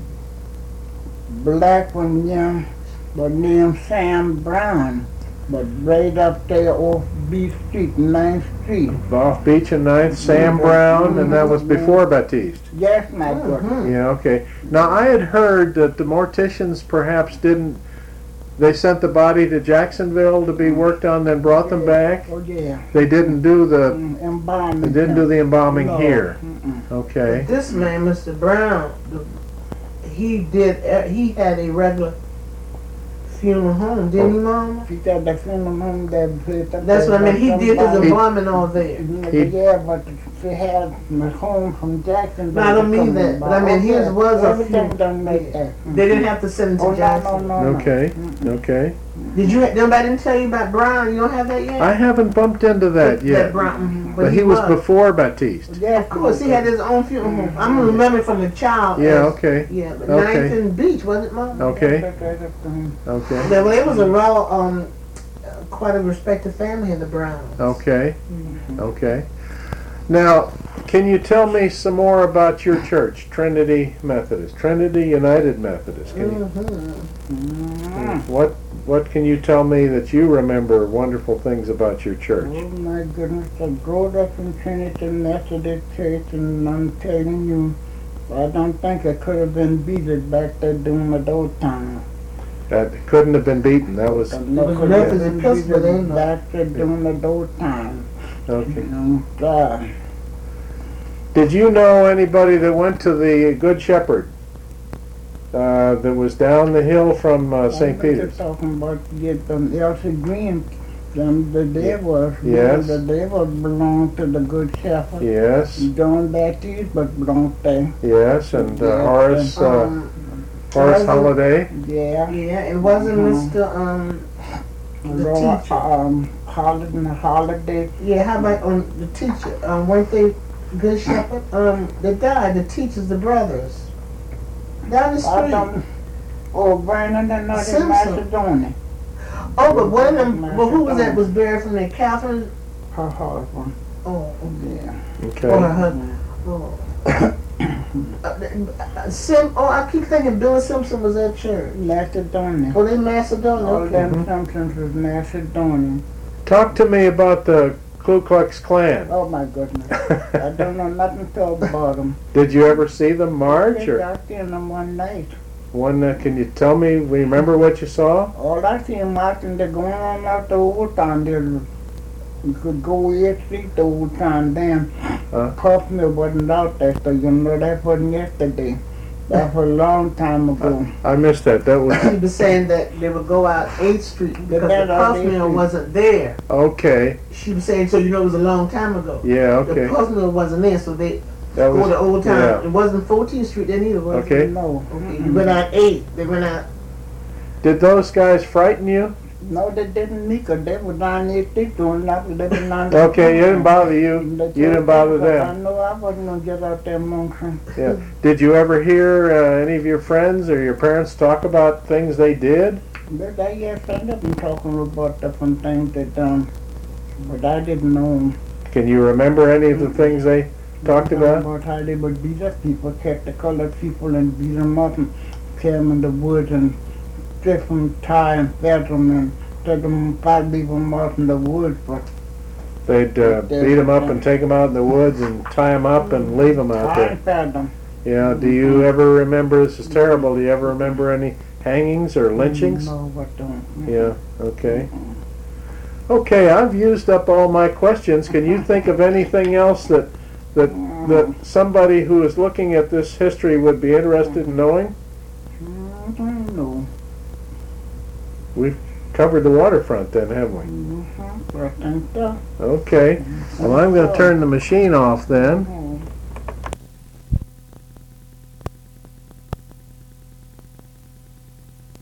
black one, but named Sam Brown, but right up there off B Street, 9th Street. Off Beach and 9th, Sam Brown, and that was before Batiste. Yes, my good. Mhm. Yeah, okay. Now, I had heard that the morticians perhaps didn't, they sent the body to Jacksonville to be worked on, then brought them back? Oh, yeah. They didn't do the, Embalming. they didn't do the embalming No. here? Mm-mm. Okay. This man, Mr. Brown, he had a regular funeral home, didn't he, Mama? She said the funeral home that place up That's there, what I mean. He but did his somebody- embalming all there. Yeah, but she had my home from Jacksonville. No, I don't mean that, but I mean his was a Everything few- done like yeah. that. They didn't have to send him Oh, to Jackson. no. Okay, okay. Did you? Nobody didn't tell you about Brown. You don't have that yet. I haven't bumped into that yet. Brown, But he was before Batiste. Yes, Of course, he had his own funeral home. I'm remembering from the child. Yeah, as- okay, Yeah, but Okay. Ninth and Beach, wasn't it, Mom? okay, okay, Yeah, well, it was a raw, quite a respected family in the Browns. okay, okay. Now, can you tell me some more about your church, Trinity Methodist, Trinity United Methodist? Can you, what can you tell me that you remember wonderful things about your church? Oh my goodness, I grew up in Trinity Methodist Church, and I'm telling you, I don't think I could have been beat it back there during the those times. That couldn't have been beaten. That was Memphis and Pittsburgh, ain't it? back there during the those times. okay. God. Did you know anybody that went to the Good Shepherd? That was down the hill from St. Peter's. Talking about Elsie Green, they was. Yes. They was belonged to the Good Shepherd. Yes, John Baptiste, but belonged there. yes, and Horace Um, Horace Holiday. Yeah. yeah, it wasn't Mr. The teacher. holiday. Yeah, how about the teacher? Weren't they Good Shepherd? They died. The teachers, the brothers, down the street. Brandon and not in Simpson. Macedonia. Oh, but one of them. Well, who was that? Was buried from there? Catherine. Her husband. Oh, Yeah. Okay. oh, her husband. Oh. I keep thinking Billy Simpson was at church. Macedonia. Oh, they Macedonia. All Okay. them Simpsons was Macedonia. Talk to me about the Ku Klux Klan. Oh my goodness. I don't know nothing about them. Did you ever see them march? They Or got in them one night. can you tell me, remember what you saw? All I see them marching, they're going on out the old town there. You could go 8th Street the old town then. Puff Mill wasn't out there, so you know that wasn't yesterday. That was a long time ago. I missed that. That was, She was saying that they would go out 8th Street because They're the out puff 8th mill Street. wasn't there. okay. She was saying, so you know it was a long time ago. Yeah, The okay. puff mill wasn't there, so they That go to Old Town. yeah. It wasn't 14th Street then either, was Okay. it? No. Okay. You went out 8. They went out. Did those guys frighten you? No, they didn't, Mika. They were down 8th Street doing nothing. They were down Okay, you didn't bother you. You didn't bother I them. know I wasn't going to get out there amongst them. Yeah. Did you ever hear any of your friends or your parents talk about things they did? But I guess I been talking about different things they done. But I didn't know them. Can you remember any of the things they talked about? About how they would beat up people, catch the colored people and beat them up and carry them in the woods and strip them, tie and fed them and take them, probably leave them out in the woods. But They'd beat them up and take them out in the woods and tie them up and leave them out tie there. and fed them. Yeah. Do you ever remember? This is terrible. Do you ever remember any hangings or lynchings? No, but don't. Yeah. Okay. Okay. I've used up all my questions. Can you think of anything else that somebody who is looking at this history would be interested in knowing? I don't know. We've covered the waterfront then, haven't we? I think so. Okay. Well, I'm going to turn the machine off then.